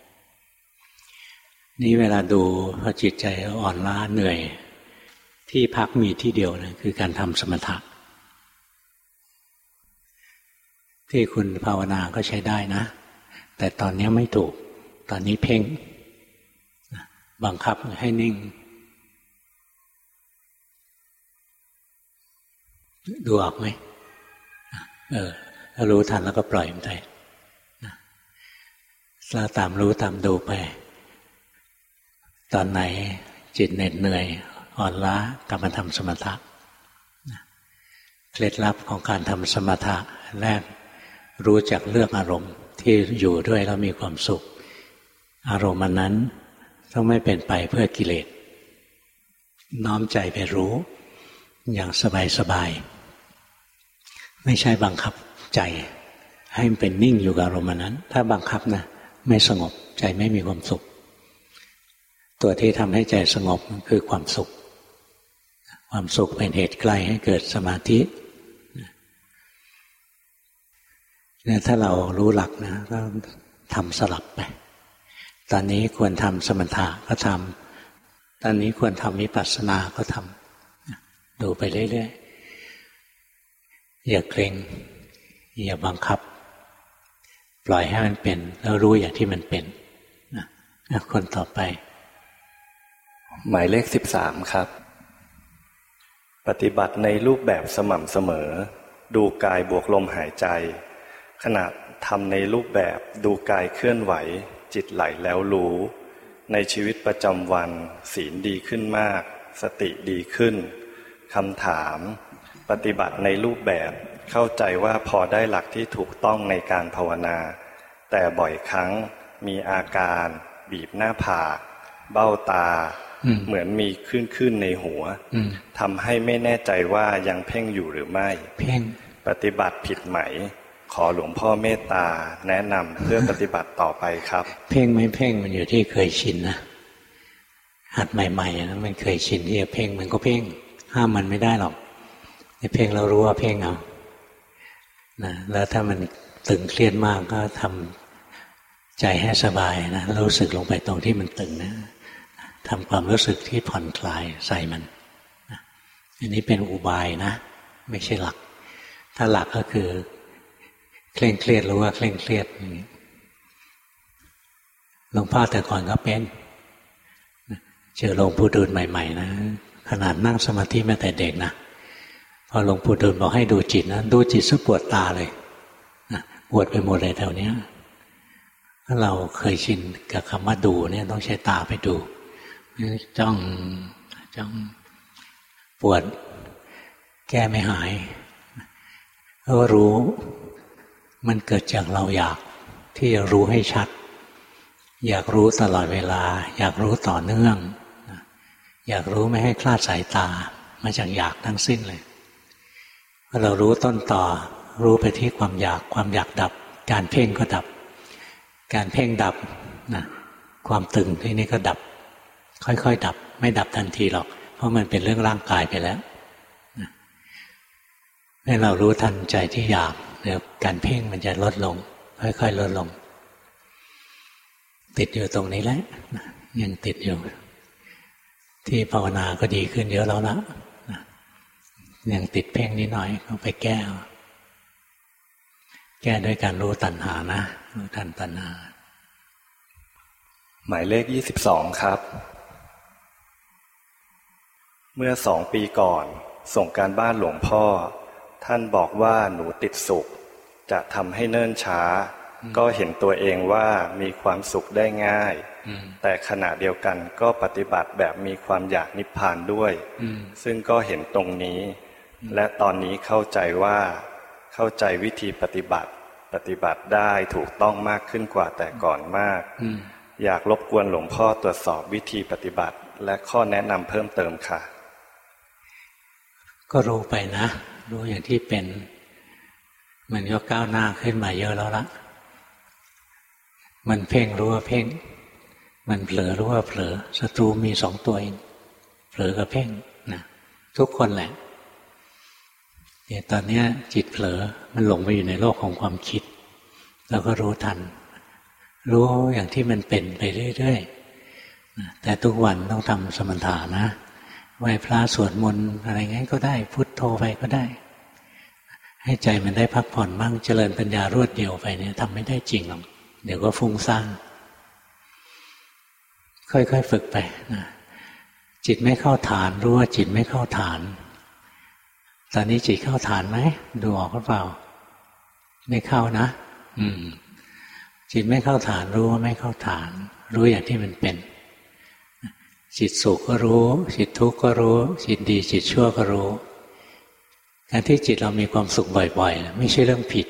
นี่เวลาดูพอจิตใจอ่อนล้าเหนื่อยที่พักมีที่เดียวนะคือการทำสมถะที่คุณภาวนาก็ใช้ได้นะแต่ตอนนี้ไม่ถูกตอนนี้เพ่งบังคับให้นิ่งดูออกไหมถ้ารู้ทันแล้วก็ปล่อยมันไปถ้าตามรู้ตามดูไปตอนไหนจิตเหนื่อยอ่อนล้ากลับมาทำสมถะเคล็ดลับของการทำสมถะแรกรู้จักเลือกอารมณ์ที่อยู่ด้วยแล้วมีความสุขอารมณ์นั้นต้องไม่เป็นไปเพื่อกิเลสน้อมใจไปรู้อย่างสบายๆไม่ใช่บังคับใจให้มันเป็นนิ่งอยู่กับอารมณ์นั้นถ้าบังคับนะไม่สงบใจไม่มีความสุขตัวที่ทำให้ใจสงบคือความสุขความสุขเป็นเหตุใกล้ให้เกิดสมาธิเนี่ยถ้าเรารู้หลักนะก็ทำสลับไปตอนนี้ควรทำสมถะก็ทำตอนนี้ควรทำวิปัสสนาก็ทำดูไปเรื่อยๆอย่าเกรงอย่าบังคับปล่อยให้มันเป็นแล้วรู้อย่างที่มันเป็นคนต่อไปหมายเลข13ครับปฏิบัติในรูปแบบสม่ำเสมอดูกายบวกลมหายใจขณะทำในรูปแบบดูกายเคลื่อนไหวจิตไหลแล้วรู้ในชีวิตประจำวันศีลดีขึ้นมากสติดีขึ้นคำถามปฏิบัติในรูปแบบเข้าใจว่าพอได้หลักที่ถูกต้องในการภาวนาแต่บ่อยครั้งมีอาการบีบหน้าผากเบ้าตาเหมือนมีคลื่นในหัวทำให้ไม่แน่ใจว่ายังเพ่งอยู่หรือไม่เพ่งปฏิบัติผิดไหมขอหลวงพ่อเมตตาแนะนำเพื่อปฏิบัติต่อไปครับเพ่งไม่เพ่งมันอยู่ที่เคยชินนะหัดใหม่ๆนะมันเคยชินที่จะเพ่งมันก็เพ่งห้ามมันไม่ได้หรอกเพ่งเรารู้ว่าเพ่งเอานะแล้วถ้ามันตึงเครียดมากก็ทำใจให้สบายนะรู้สึกลงไปตรงที่มันตึงนะทำความรู้สึกที่ผ่อนคลายใส่มันอันนี้เป็นอุบายนะไม่ใช่หลักถ้าหลักก็คือเคร่งเครียดรู้ว่าเคร่งเครียดอย่างนี้หลวงพ่อแต่ก่อนก็เป็นเจอหลวงปู่ดูลใหม่ๆนะขนาดนั่งสมาธิมาแต่เด็กนะพอหลวงปู่ดูลบอกให้ดูจิตนะดูจิตซะปวดตาเลยปวดไปหมดเลยแถวเนี้ยถ้าเราเคยชินกับคำว่าดูเนี่ยต้องใช้ตาไปดูจ้องปวดแก้ไม่หายก็รู้มันเกิดจากเราอยากที่จะรู้ให้ชัดอยากรู้ตลอดเวลาอยากรู้ต่อเนื่องอยากรู้ไม่ให้คลาดสายตามาจากอยากทั้งสิ้นเลยพอเรารู้ต้นต่อรู้ไปที่ความอยากดับการเพ่งก็ดับการเพ่งดับนะความตึงที่นี่ก็ดับค่อยๆดับไม่ดับทันทีหรอกเพราะมันเป็นเรื่องร่างกายไปแล้วให้เรารู้ทันใจที่อยากเดี๋ยวการเพ่งมันจะลดลงค่อยๆลดลงติดอยู่ตรงนี้แหละยังติดอยู่ที่ภาวนาก็ดีขึ้นเยอะแล้วละยังติดเพ่งนิดหน่อยก็ไปแก้ด้วยการรู้ตัณหานะรู้ทันตัณหาหมายเลข22ครับเมื่อ2 ปีก่อนส่งการบ้านหลวงพ่อท่านบอกว่าหนูติดสุขจะทำให้เนิ่นช้าก็เห็นตัวเองว่ามีความสุขได้ง่ายแต่ขณะเดียวกันก็ปฏิบัติแบบมีความอยากนิพพานด้วยซึ่งก็เห็นตรงนี้และตอนนี้เข้าใจวิธีปฏิบัติได้ถูกต้องมากขึ้นกว่าแต่ก่อนมากอยากรบกวนหลวงพ่อตรวจสอบวิธีปฏิบัติและข้อแนะนำเพิ่มเติมค่ะก็รู้ไปนะรู้อย่างที่เป็นมันก็ก้าวหน้าขึ้นมาเยอะแล้วละมันเพ่งรู้ว่าเพ่งมันเผลอรู้ว่าเผลอศัตรูมี2 ตัวเองเผลอกับเพ่งนะทุกคนแหละเนี่ยตอนนี้จิตเผลอมันหลงไปอยู่ในโลกของความคิดแล้วก็รู้ทันรู้อย่างที่มันเป็นไปเรื่อยๆแต่ทุกวันต้องทำสมถะนะไหว้พระสวดมนต์อะไรงั้นก็ได้พุทโธไปก็ได้ให้ใจมันได้พักผ่อนมั่งเจริญปัญญารวดเดียวไปเนี่ยทำไม่ได้จริงหรอกเดี๋ยวก็ฟุ้งซ่านค่อยๆฝึกไปนะจิตไม่เข้าฐานรู้ว่าจิตไม่เข้าฐานตอนนี้จิตเข้าฐานไหมดูออกหรือเปล่าไม่เข้านะจิตไม่เข้าฐานรู้ว่าไม่เข้าฐานรู้อย่างที่มันเป็นจิตสุขก็รู้จิตทุกข์ก็รู้จิตดีจิตชั่วก็รู้การที่จิตเรามีความสุขบ่อยๆไม่ใช่เรื่องผิด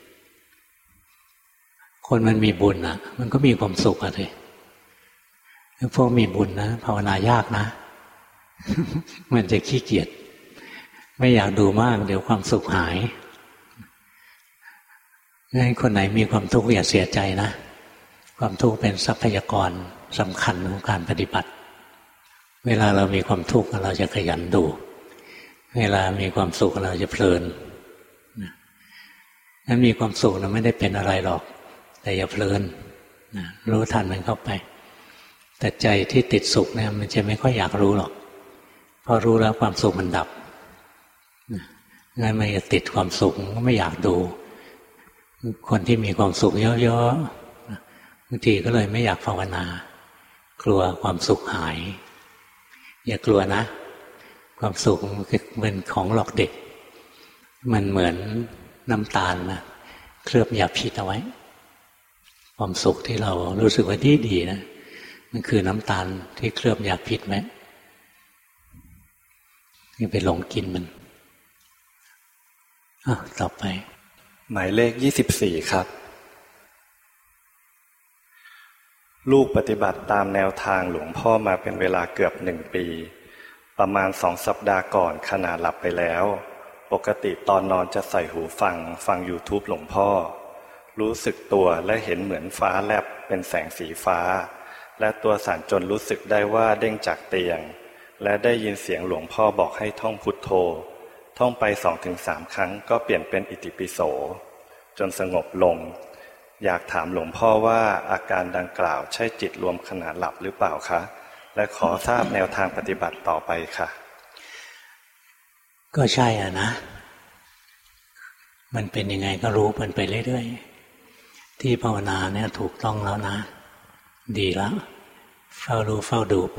คนมันมีบุญอ่ะมันก็มีความสุขอ่ะเลยพวกมีบุญนะภาวนายากนะมันจะขี้เกียจไม่อยากดูมากเดี๋ยวความสุขหายงั้นคนไหนมีความทุกข์อย่าเสียใจนะความทุกข์เป็นทรัพยากรสำคัญของการปฏิบัติเวลาเรามีความทุกข์เราจะขยันดูเวลามีความสุขเราจะเพลินนั้นมีความสุขเราไม่ได้เป็นอะไรหรอกแต่อย่าเพลินรู้ทันมันเข้าไปแต่ใจที่ติดสุขเนี่ยมันจะไม่ค่อยอยากรู้หรอกพอรู้แล้วความสุขมันดับงั้นมันจะติดความสุขก็ไม่อยากดูคนที่มีความสุขเยอะๆบางทีก็เลยไม่อยากภาวนากลัวความสุขหายอย่ากลัวนะความสุขเป็นของหลอกเด็กมันเหมือนน้ำตาลนะเคลือบยาพิษเอาไว้ความสุขที่เรารู้สึกว่าดีนะมันคือน้ำตาลที่เคลือบยาพิษไว้นี่ไปหลงกินมันต่อไปหมายเลข24ครับลูกปฏิบัติตามแนวทางหลวงพ่อมาเป็นเวลาเกือบ1 ปีประมาณ2 สัปดาห์ก่อนขณะหลับไปแล้วปกติตอนนอนจะใส่หูฟัง YouTube หลวงพ่อรู้สึกตัวและเห็นเหมือนฟ้าแลบเป็นแสงสีฟ้าและตัวสั่นจนรู้สึกได้ว่าเด้งจากเตียงและได้ยินเสียงหลวงพ่อบอกให้ท่องพุทโธท่องไป 2-3 ครั้งก็เปลี่ยนเป็นอิติปิโสจนสงบลงอยากถามหลวงพ่อว่าอาการดังกล่าวใช่จิตรวมขณะหลับหรือเปล่าคะและขอทราบแนวทางปฏิบัติต่อไปค่ะก็ใช่อ่ะนะมันเป็นยังไงก็รู้มันไปเรื่อยๆที่ภาวนาเนี่ยถูกต้องแล้วนะดีแล้วเฝ้ารู้เฝ้าดูไป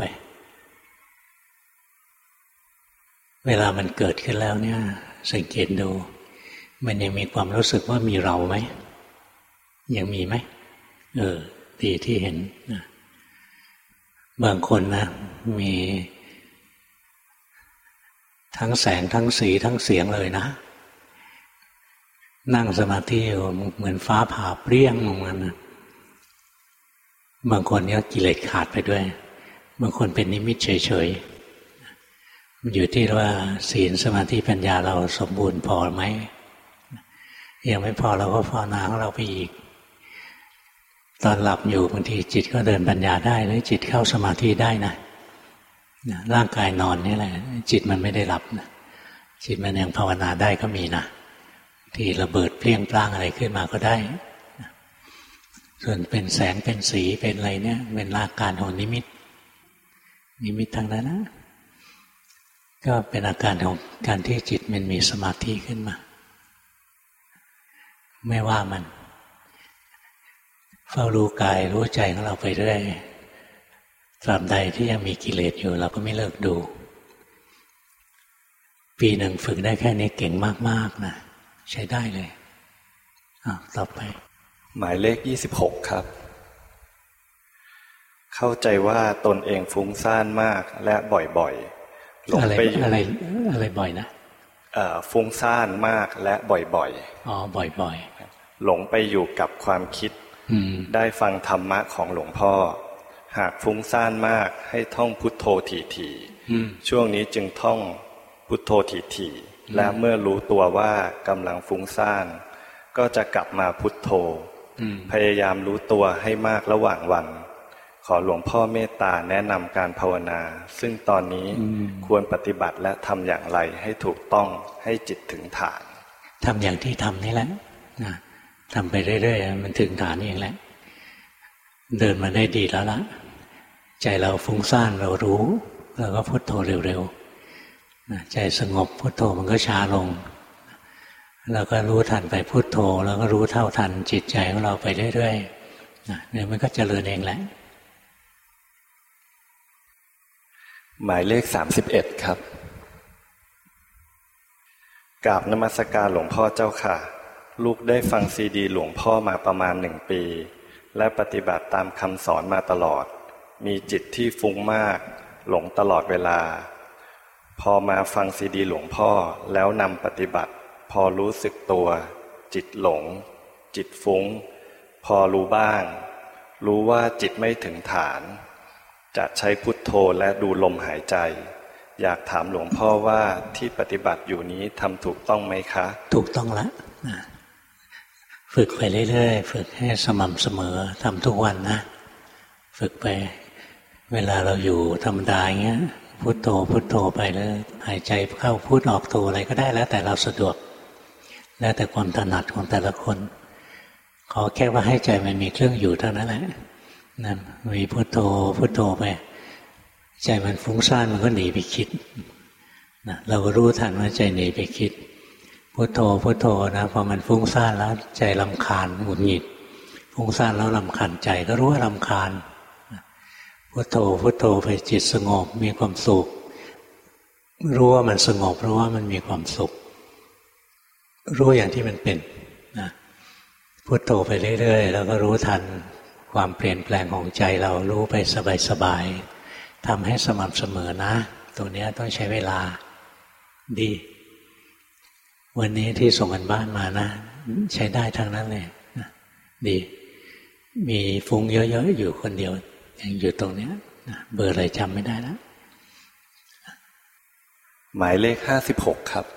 เวลามันเกิดขึ้นแล้วเนี่ยสังเกตดูมันยังมีความรู้สึกว่ามีเราไหมยังมีไหมดีที่เห็นนะบางคนนะมีทั้งแสงทั้งสีทั้งเสียงเลยนะนั่งสมาธิอยู่เหมือนฟ้าผ่าเปรี้ยงลงมานะบางคนเนี่ยกิเลสขาดไปด้วยบางคนเป็นนิมิตเฉยๆมันอยู่ที่ว่าศีลสมาธิปัญญาเราสมบูรณ์พอไหมยังไม่พอเราก็ภาวนาของเราไปอีกตอนหลับอยู่บางทีจิตก็เดินปัญญาได้หรือจิตเข้าสมาธิได้นะร่างกายนอนนี่แหละจิตมันไม่ได้หลับนะจิตมันยังภาวนาได้ก็มีนะที่ระเบิดเปรี้ยงปร้างอะไรขึ้นมาก็ได้ส่วนเป็นแสงเป็นสีเป็นอะไรเนี่ยเป็นอาการของนิมิตนิมิตทางนั้นนะก็เป็นอาการของการที่จิตมันมีสมาธิขึ้นมาไม่ว่ามันเฝ้ารู้กายรู้ใจของเราไปเรื่อยตราบใดที่ยังมีกิเลสอยู่เราก็ไม่เลิกดูปีหนึ่งฝึกได้แค่นี้เก่งมากๆนะใช้ได้เลยต่อไปหมายเลข26ครับเข้าใจว่าตนเองฟุ้งซ่านมากและบ่อยๆหลงไปอะไรบ่อยนะฟุ้งซ่านมากและบ่อยๆบ่อยๆหลงไปอยู่กับความคิดได้ฟังธรรมะของหลวงพ่อหากฟุ้งซ่านมากให้ท่องพุทโธถี่ๆช่วงนี้จึงท่องพุทโธถี่ๆและเมื่อรู้ตัวว่ากำลังฟุ้งซ่านก็จะกลับมาพุทโธพยายามรู้ตัวให้มากระหว่างวันขอหลวงพ่อเมตตาแนะนำการภาวนาซึ่งตอนนี้ควรปฏิบัติและทำอย่างไรให้ถูกต้องให้จิตถึงฐานทำอย่างที่ทำนี่แหละทำไปเรื่อยๆมันถึงฐานเองแหละเดินมาได้ดีแล้วล่ะใจเราฟุ้งซ่านเรารู้เราก็พุทโธเร็วๆใจสงบพุทโธมันก็ช้าลงเราก็รู้ทันไปพุทโธแล้วก็รู้เท่าทันจิตใจของเราไปเรื่อยๆเนี่ยมันก็เจริญเองแหละหมายเลข31ครับกราบนมัสการหลวงพ่อเจ้าค่ะลูกได้ฟังซีดีหลวงพ่อมาประมาณ1 ปีและปฏิบัติตามคำสอนมาตลอดมีจิตที่ฟุ้งมากหลงตลอดเวลาพอมาฟังซีดีหลวงพ่อแล้วนำปฏิบัติพอรู้สึกตัวจิตหลงจิตฟุ้งพอรู้บ้างรู้ว่าจิตไม่ถึงฐานจะใช้พุทโธและดูลมหายใจอยากถามหลวงพ่อว่าที่ปฏิบัติอยู่นี้ทำถูกต้องไหมคะถูกต้องแล้วฝึกไปเรื่อยๆฝึกให้สม่ำเสมอทำทุกวันนะฝึกไปเวลาเราอยู่ธรรมดาอย่างเงี้ยพุทโธพุทโธไปแล้วหายใจเข้าพุทออกโธอะไรก็ได้แล้วแต่เราสะดวกแล้วแต่ความถนัดของแต่ละคนขอแค่ว่าให้ใจมันมีเครื่องอยู่เท่านั้นแหละนั่นมีพุทโธพุทโธไปใจมันฟุ้งซ่านมันก็หนีไปคิดนะเราก็รู้ทันว่าใจหนีไปคิดพุทโธพุทโธนะพอมันฟุ้งซ่านแล้วใจรำคาญหงุดหงิดฟุ้งซ่านแล้วรำคาญใจก็รู้ว่ารำคาญพุทโธพุทโธไปจิตสงบมีความสุขรู้ว่ามันสงบรู้ว่ามันมีความสุขรู้อย่างที่มันเป็นนะพุทโธไปเรื่อยๆแล้วก็รู้ทันความเปลี่ยนแปลงของใจเรารู้ไปสบายๆทำให้สม่ำเสมอนะตัวนี้ต้องใช้เวลาดีวันนี้ที่ส่งกันบ้านมานะใช้ได้ทั้งนั้นเลยนะดีมีฟุ้งเยอะๆอยู่คนเดียวยังอยู่ตรงนี้นะเบอร์อะไรจำไม่ได้แล้วหมายเลข56ครับ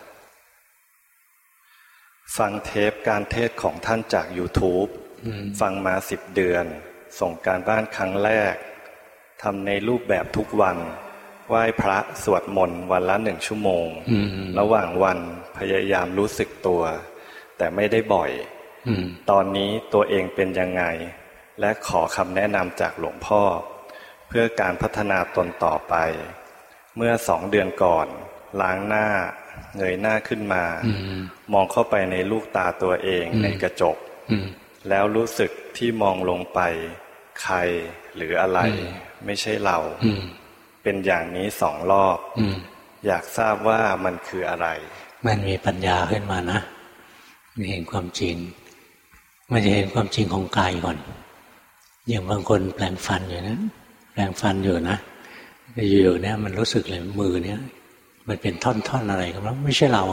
ฟังเทปการเทศของท่านจาก YouTube ฟังมา10 เดือนส่งการบ้านครั้งแรกทำในรูปแบบทุกวันไหว้พระสวดมนต์วันละ1 ชั่วโมงระหว่างวันพยายามรู้สึกตัวแต่ไม่ได้บ่อยตอนนี้ตัวเองเป็นยังไงและขอคำแนะนำจากหลวงพ่อเพื่อการพัฒนาตนต่อไปเมื่อ2 เดือนก่อนล้างหน้าเงยหน้าขึ้นมามองเข้าไปในลูกตาตัวเองในกระจกแล้วรู้สึกที่มองลงไปใครหรืออะไรไม่ใช่เราเป็นอย่างนี้2 รอบอยากทราบว่ามันคืออะไรมันมีปัญญาขึ้นมานะมันเห็นความจริงมันจะเห็นความจริงของกายก่อนอย่างบางคนแปรงฟันอยู่นะแปรงฟันอยู่นะอยู่ๆเนี่ยมันรู้สึกเลยมือเนี่ยมันเป็นท่อนๆอะไรก็ไม่ใช่เรา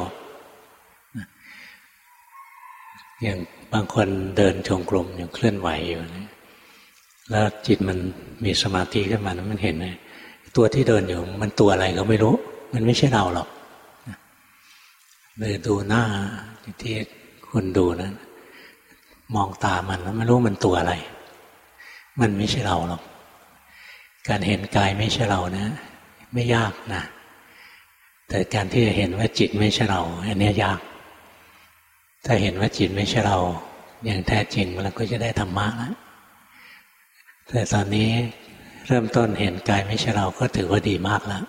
อย่างบางคนเดินจงกรมอย่างเคลื่อนไหวอยู่นะแล้วจิตมันมีสมาธิขึ้นมานะมันเห็นเลยตัวที่เดินอยู่มันตัวอะไรก็ไม่รู้มันไม่ใช่เราหรอกเลยดูหน้าที่คุณดูนะมองตามันแล้วไม่รู้มันตัวอะไรมันไม่ใช่เราหรอกการเห็นกายไม่ใช่เรานะไม่ยากนะแต่การที่จะเห็นว่าจิตไม่ใช่เราอันนี้ยากถ้าเห็นว่าจิตไม่ใช่เราอย่างแท้จริงเราก็จะได้ธรรมะแล้วแต่ตอนนี้เริ่มต้นเห็นกายไม่ใช่เราก็ถือว่าดีมากแล้ว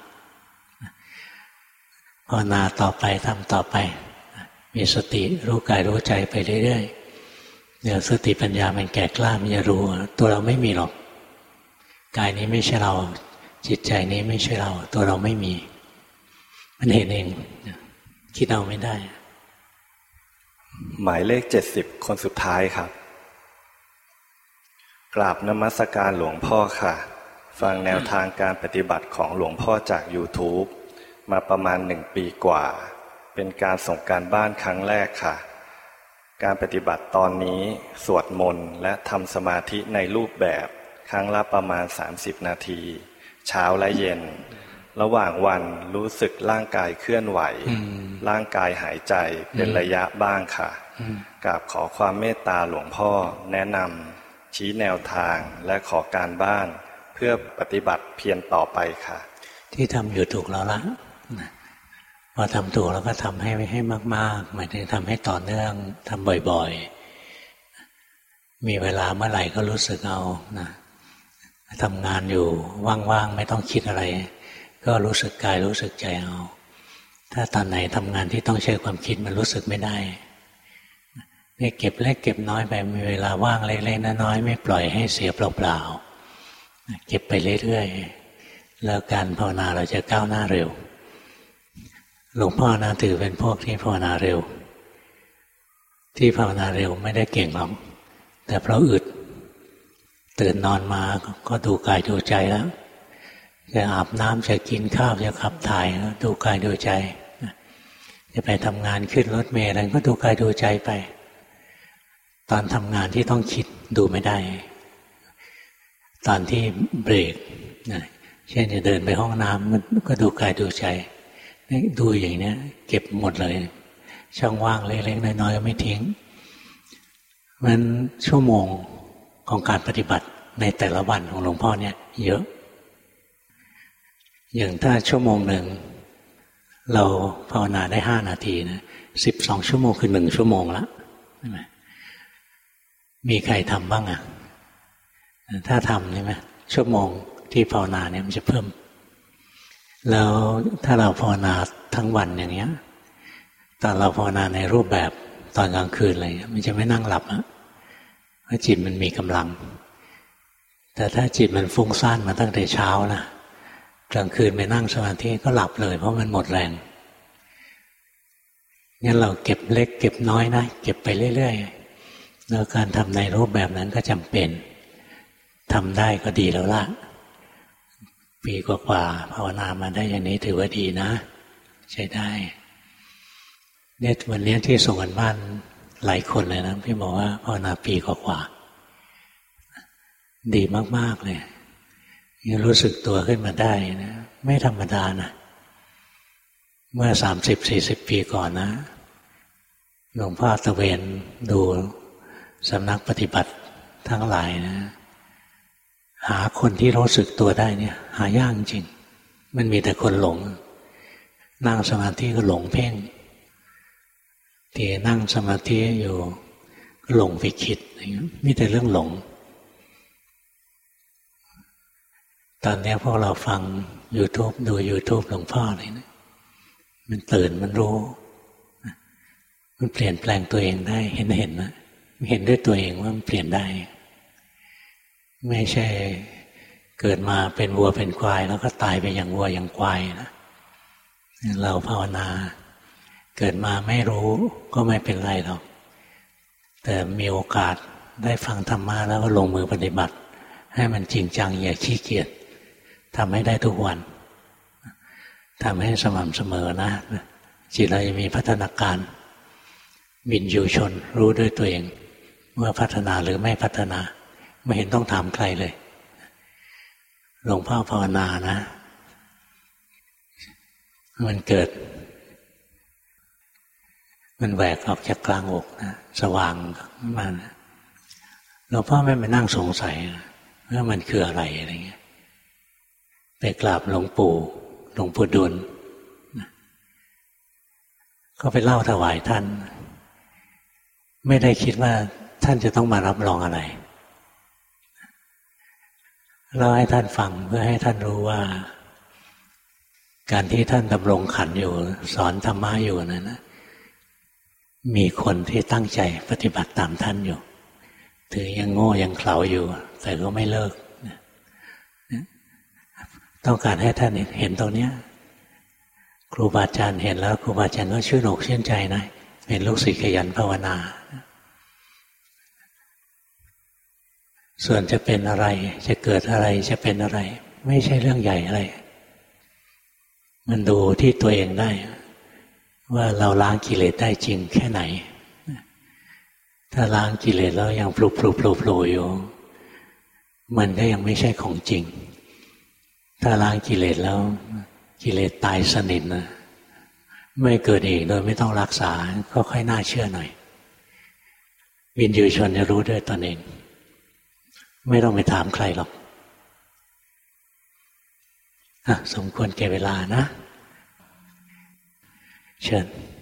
ภาวนาต่อไปทำต่อไปมีสติรู้กายรู้ใจไปเรื่อยๆเดี๋ยวสติปัญญามันแก่กล้ามันจะรู้ตัวเราไม่มีหรอกกายนี้ไม่ใช่เราจิตใจนี้ไม่ใช่เราตัวเราไม่มีมันเห็นเองคิดเอาไม่ได้หมายเลข70คนสุดท้ายครับกราบนมัสการหลวงพ่อค่ะฟังแนวทางการปฏิบัติของหลวงพ่อจาก YouTube มาประมาณ1 ปีกว่าเป็นการส่งการบ้านครั้งแรกค่ะการปฏิบัติตอนนี้สวดมนต์และทำสมาธิในรูปแบบครั้งละประมาณ30 นาทีเช้าและเย็นระหว่างวันรู้สึกร่างกายเคลื่อนไหวร่างกายหายใจเป็นระยะบ้างค่ะกราบขอความเมตตาหลวงพ่อแนะนำชี้แนวทางและขอการบ้านเพื่อปฏิบัติเพียรต่อไปค่ะที่ทำอยู่ถูกแล้วละพอทำถูกแล้วก็ทำให้มากๆหมายถึงทำให้ต่อเนื่องทำบ่อยๆมีเวลาเมื่อไหร่ก็รู้สึกเอานะทำงานอยู่ว่างๆไม่ต้องคิดอะไรก็รู้สึกกายรู้สึกใจเอาถ้าตอนไหนทำงานที่ต้องใช้ความคิดมันรู้สึกไม่ได้นี่เก็บเล็กเก็บน้อยไปมีเวลาว่างเล็กๆน้อยๆไม่ปล่อยให้เสียเปล่าๆเก็บไปเรื่อยๆแล้วการภาวนาเราจะก้าวหน้าเร็วหลวงพ่อนะถือเป็นพวกที่ภาวนาเร็วที่ภาวนาเร็วไม่ได้เก่งหรอกแต่เพราะอึดตื่นนอนมาก็ดูกายดูใจแล้วจะอาบน้ำจะกินข้าวจะขับถ่ายดูกายดูใจจะไปทำงานขึ้นรถเมล์อะไรก็ดูกายดูใจไปตอนทำงานที่ต้องคิดดูไม่ได้ตอนที่เบรกเช่นจะเดินไปห้องน้ำมันก็ดูกายดูใจดูอย่างนี้เก็บหมดเลยช่องว่างเล็กๆน้อยๆก็ไม่ทิ้งมันชั่วโมงของการปฏิบัติในแต่ละวันของหลวงพ่อเนี่ยเยอะอย่างถ้าชั่วโมงหนึ่งเราภาวนาได้5 นาทีนะ12 ชั่วโมงคือ1 ชั่วโมงละใช่ไหมมีใครทำบ้างอ่ะถ้าทำใช่ไหมชั่วโมงที่ภาวนาเนี่ยมันจะเพิ่มแล้วถ้าเราภาวนาทั้งวันอย่างเงี้ยตอนเราภาวนาในรูปแบบตอนกลางคืนอะไรมันจะไม่นั่งหลับอ่ะเพราะจิตมันมีกำลังแต่ถ้าจิตมันฟุ้งซ่านมาตั้งแต่เช้านะกลางคืนไปนั่งสมาธิก็หลับเลยเพราะมันหมดแรงงั้นเราเก็บเล็กเก็บน้อยนะเก็บไปเรื่อยๆแล้วการทำในรูปแบบนั้นก็จำเป็นทำได้ก็ดีแล้วล่ะปีกว่าๆภาวนามาได้อย่างนี้ถือว่าดีนะใช้ได้เนี่ยวันนี้ที่ส่งกันบ้านหลายคนเลยนะพี่บอกว่าภาวนาปีกว่าๆดีมากๆเลยยังรู้สึกตัวขึ้นมาได้นะไม่ธรรมดานะเมื่อ30-40 ปีก่อนนะหลวงพ่อตะเวนดูสำนักปฏิบัติทั้งหลายนะหาคนที่รู้สึกตัวได้เนี่ยหายากจริงมันมีแต่คนหลงนั่งสมาธิก็หลงเพ่งที่นั่งสมาธิอยู่ก็หลงไปคิดมีแต่เรื่องหลงตอนนี้พวกเราฟัง YouTube ดู YouTube หลวงพ่ออะไรนะมันตื่นมันรู้มันเปลี่ยนแปลงตัวเองได้เห็นนะเห็นด้วยตัวเองว่ามันเปลี่ยนได้ไม่ใช่เกิดมาเป็นวัวเป็นควายแล้วก็ตายไปอย่างวัวอย่างควายนะเราภาวนาเกิดมาไม่รู้ก็ไม่เป็นไรหรอกแต่มีโอกาสได้ฟังธรรมะแล้วก็ลงมือปฏิบัติให้มันจริงจังอย่าขี้เกียจทำให้ได้ทุกวันทำให้สม่ำเสมอนะจิตเราจะมีพัฒนาการบินอยู่ชนรู้ด้วยตัวเองเมื่อพัฒนาหรือไม่พัฒนาไม่เห็นต้องถามใครเลยหลวงพ่อภาวนานะมันเกิดมันแหวกออกจากกลางอกนะสว่างมันหลวงพ่อไม่ไปนั่งสงสัยว่ามันคืออะไรอะไรเงี้ยไปกราบหลวงปู่ดุลก็ไปเล่าถวายท่านไม่ได้คิดว่าท่านจะต้องมารับรองอะไรเล่าให้ท่านฟังเพื่อให้ท่านรู้ว่าการที่ท่านดำรงขันธ์อยู่สอนธรรมะอยู่นั้นนะมีคนที่ตั้งใจปฏิบัติตามท่านอยู่ถึงยังโง่ยังเขลาอยู่แต่ก็ไม่เลิกต้องการให้ท่านเห็นตรงนี้ครูบาอาจารย์เห็นแล้วครูบาอาจารย์ก็ชื่นอกชื่นใจนะเป็นลูกศิษย์ขยันภาวนาส่วนจะเป็นอะไรจะเกิดอะไรจะเป็นอะไรไม่ใช่เรื่องใหญ่อะไรมันดูที่ตัวเองได้ว่าเราล้างกิเลสได้จริงแค่ไหนถ้าล้างกิเลสแล้วยังปลุกอยู่มันก็ยังไม่ใช่ของจริงถ้าล้างกิเลสแล้วกิเลสตายสนิทนะไม่เกิดอีกโดยไม่ต้องรักษาก็ค่อยน่าเชื่อหน่อยวินยูชนจะรู้ด้วยตนเองไม่ต้องไปถามใครหรอกสมควรแก่เวลานะเชิญ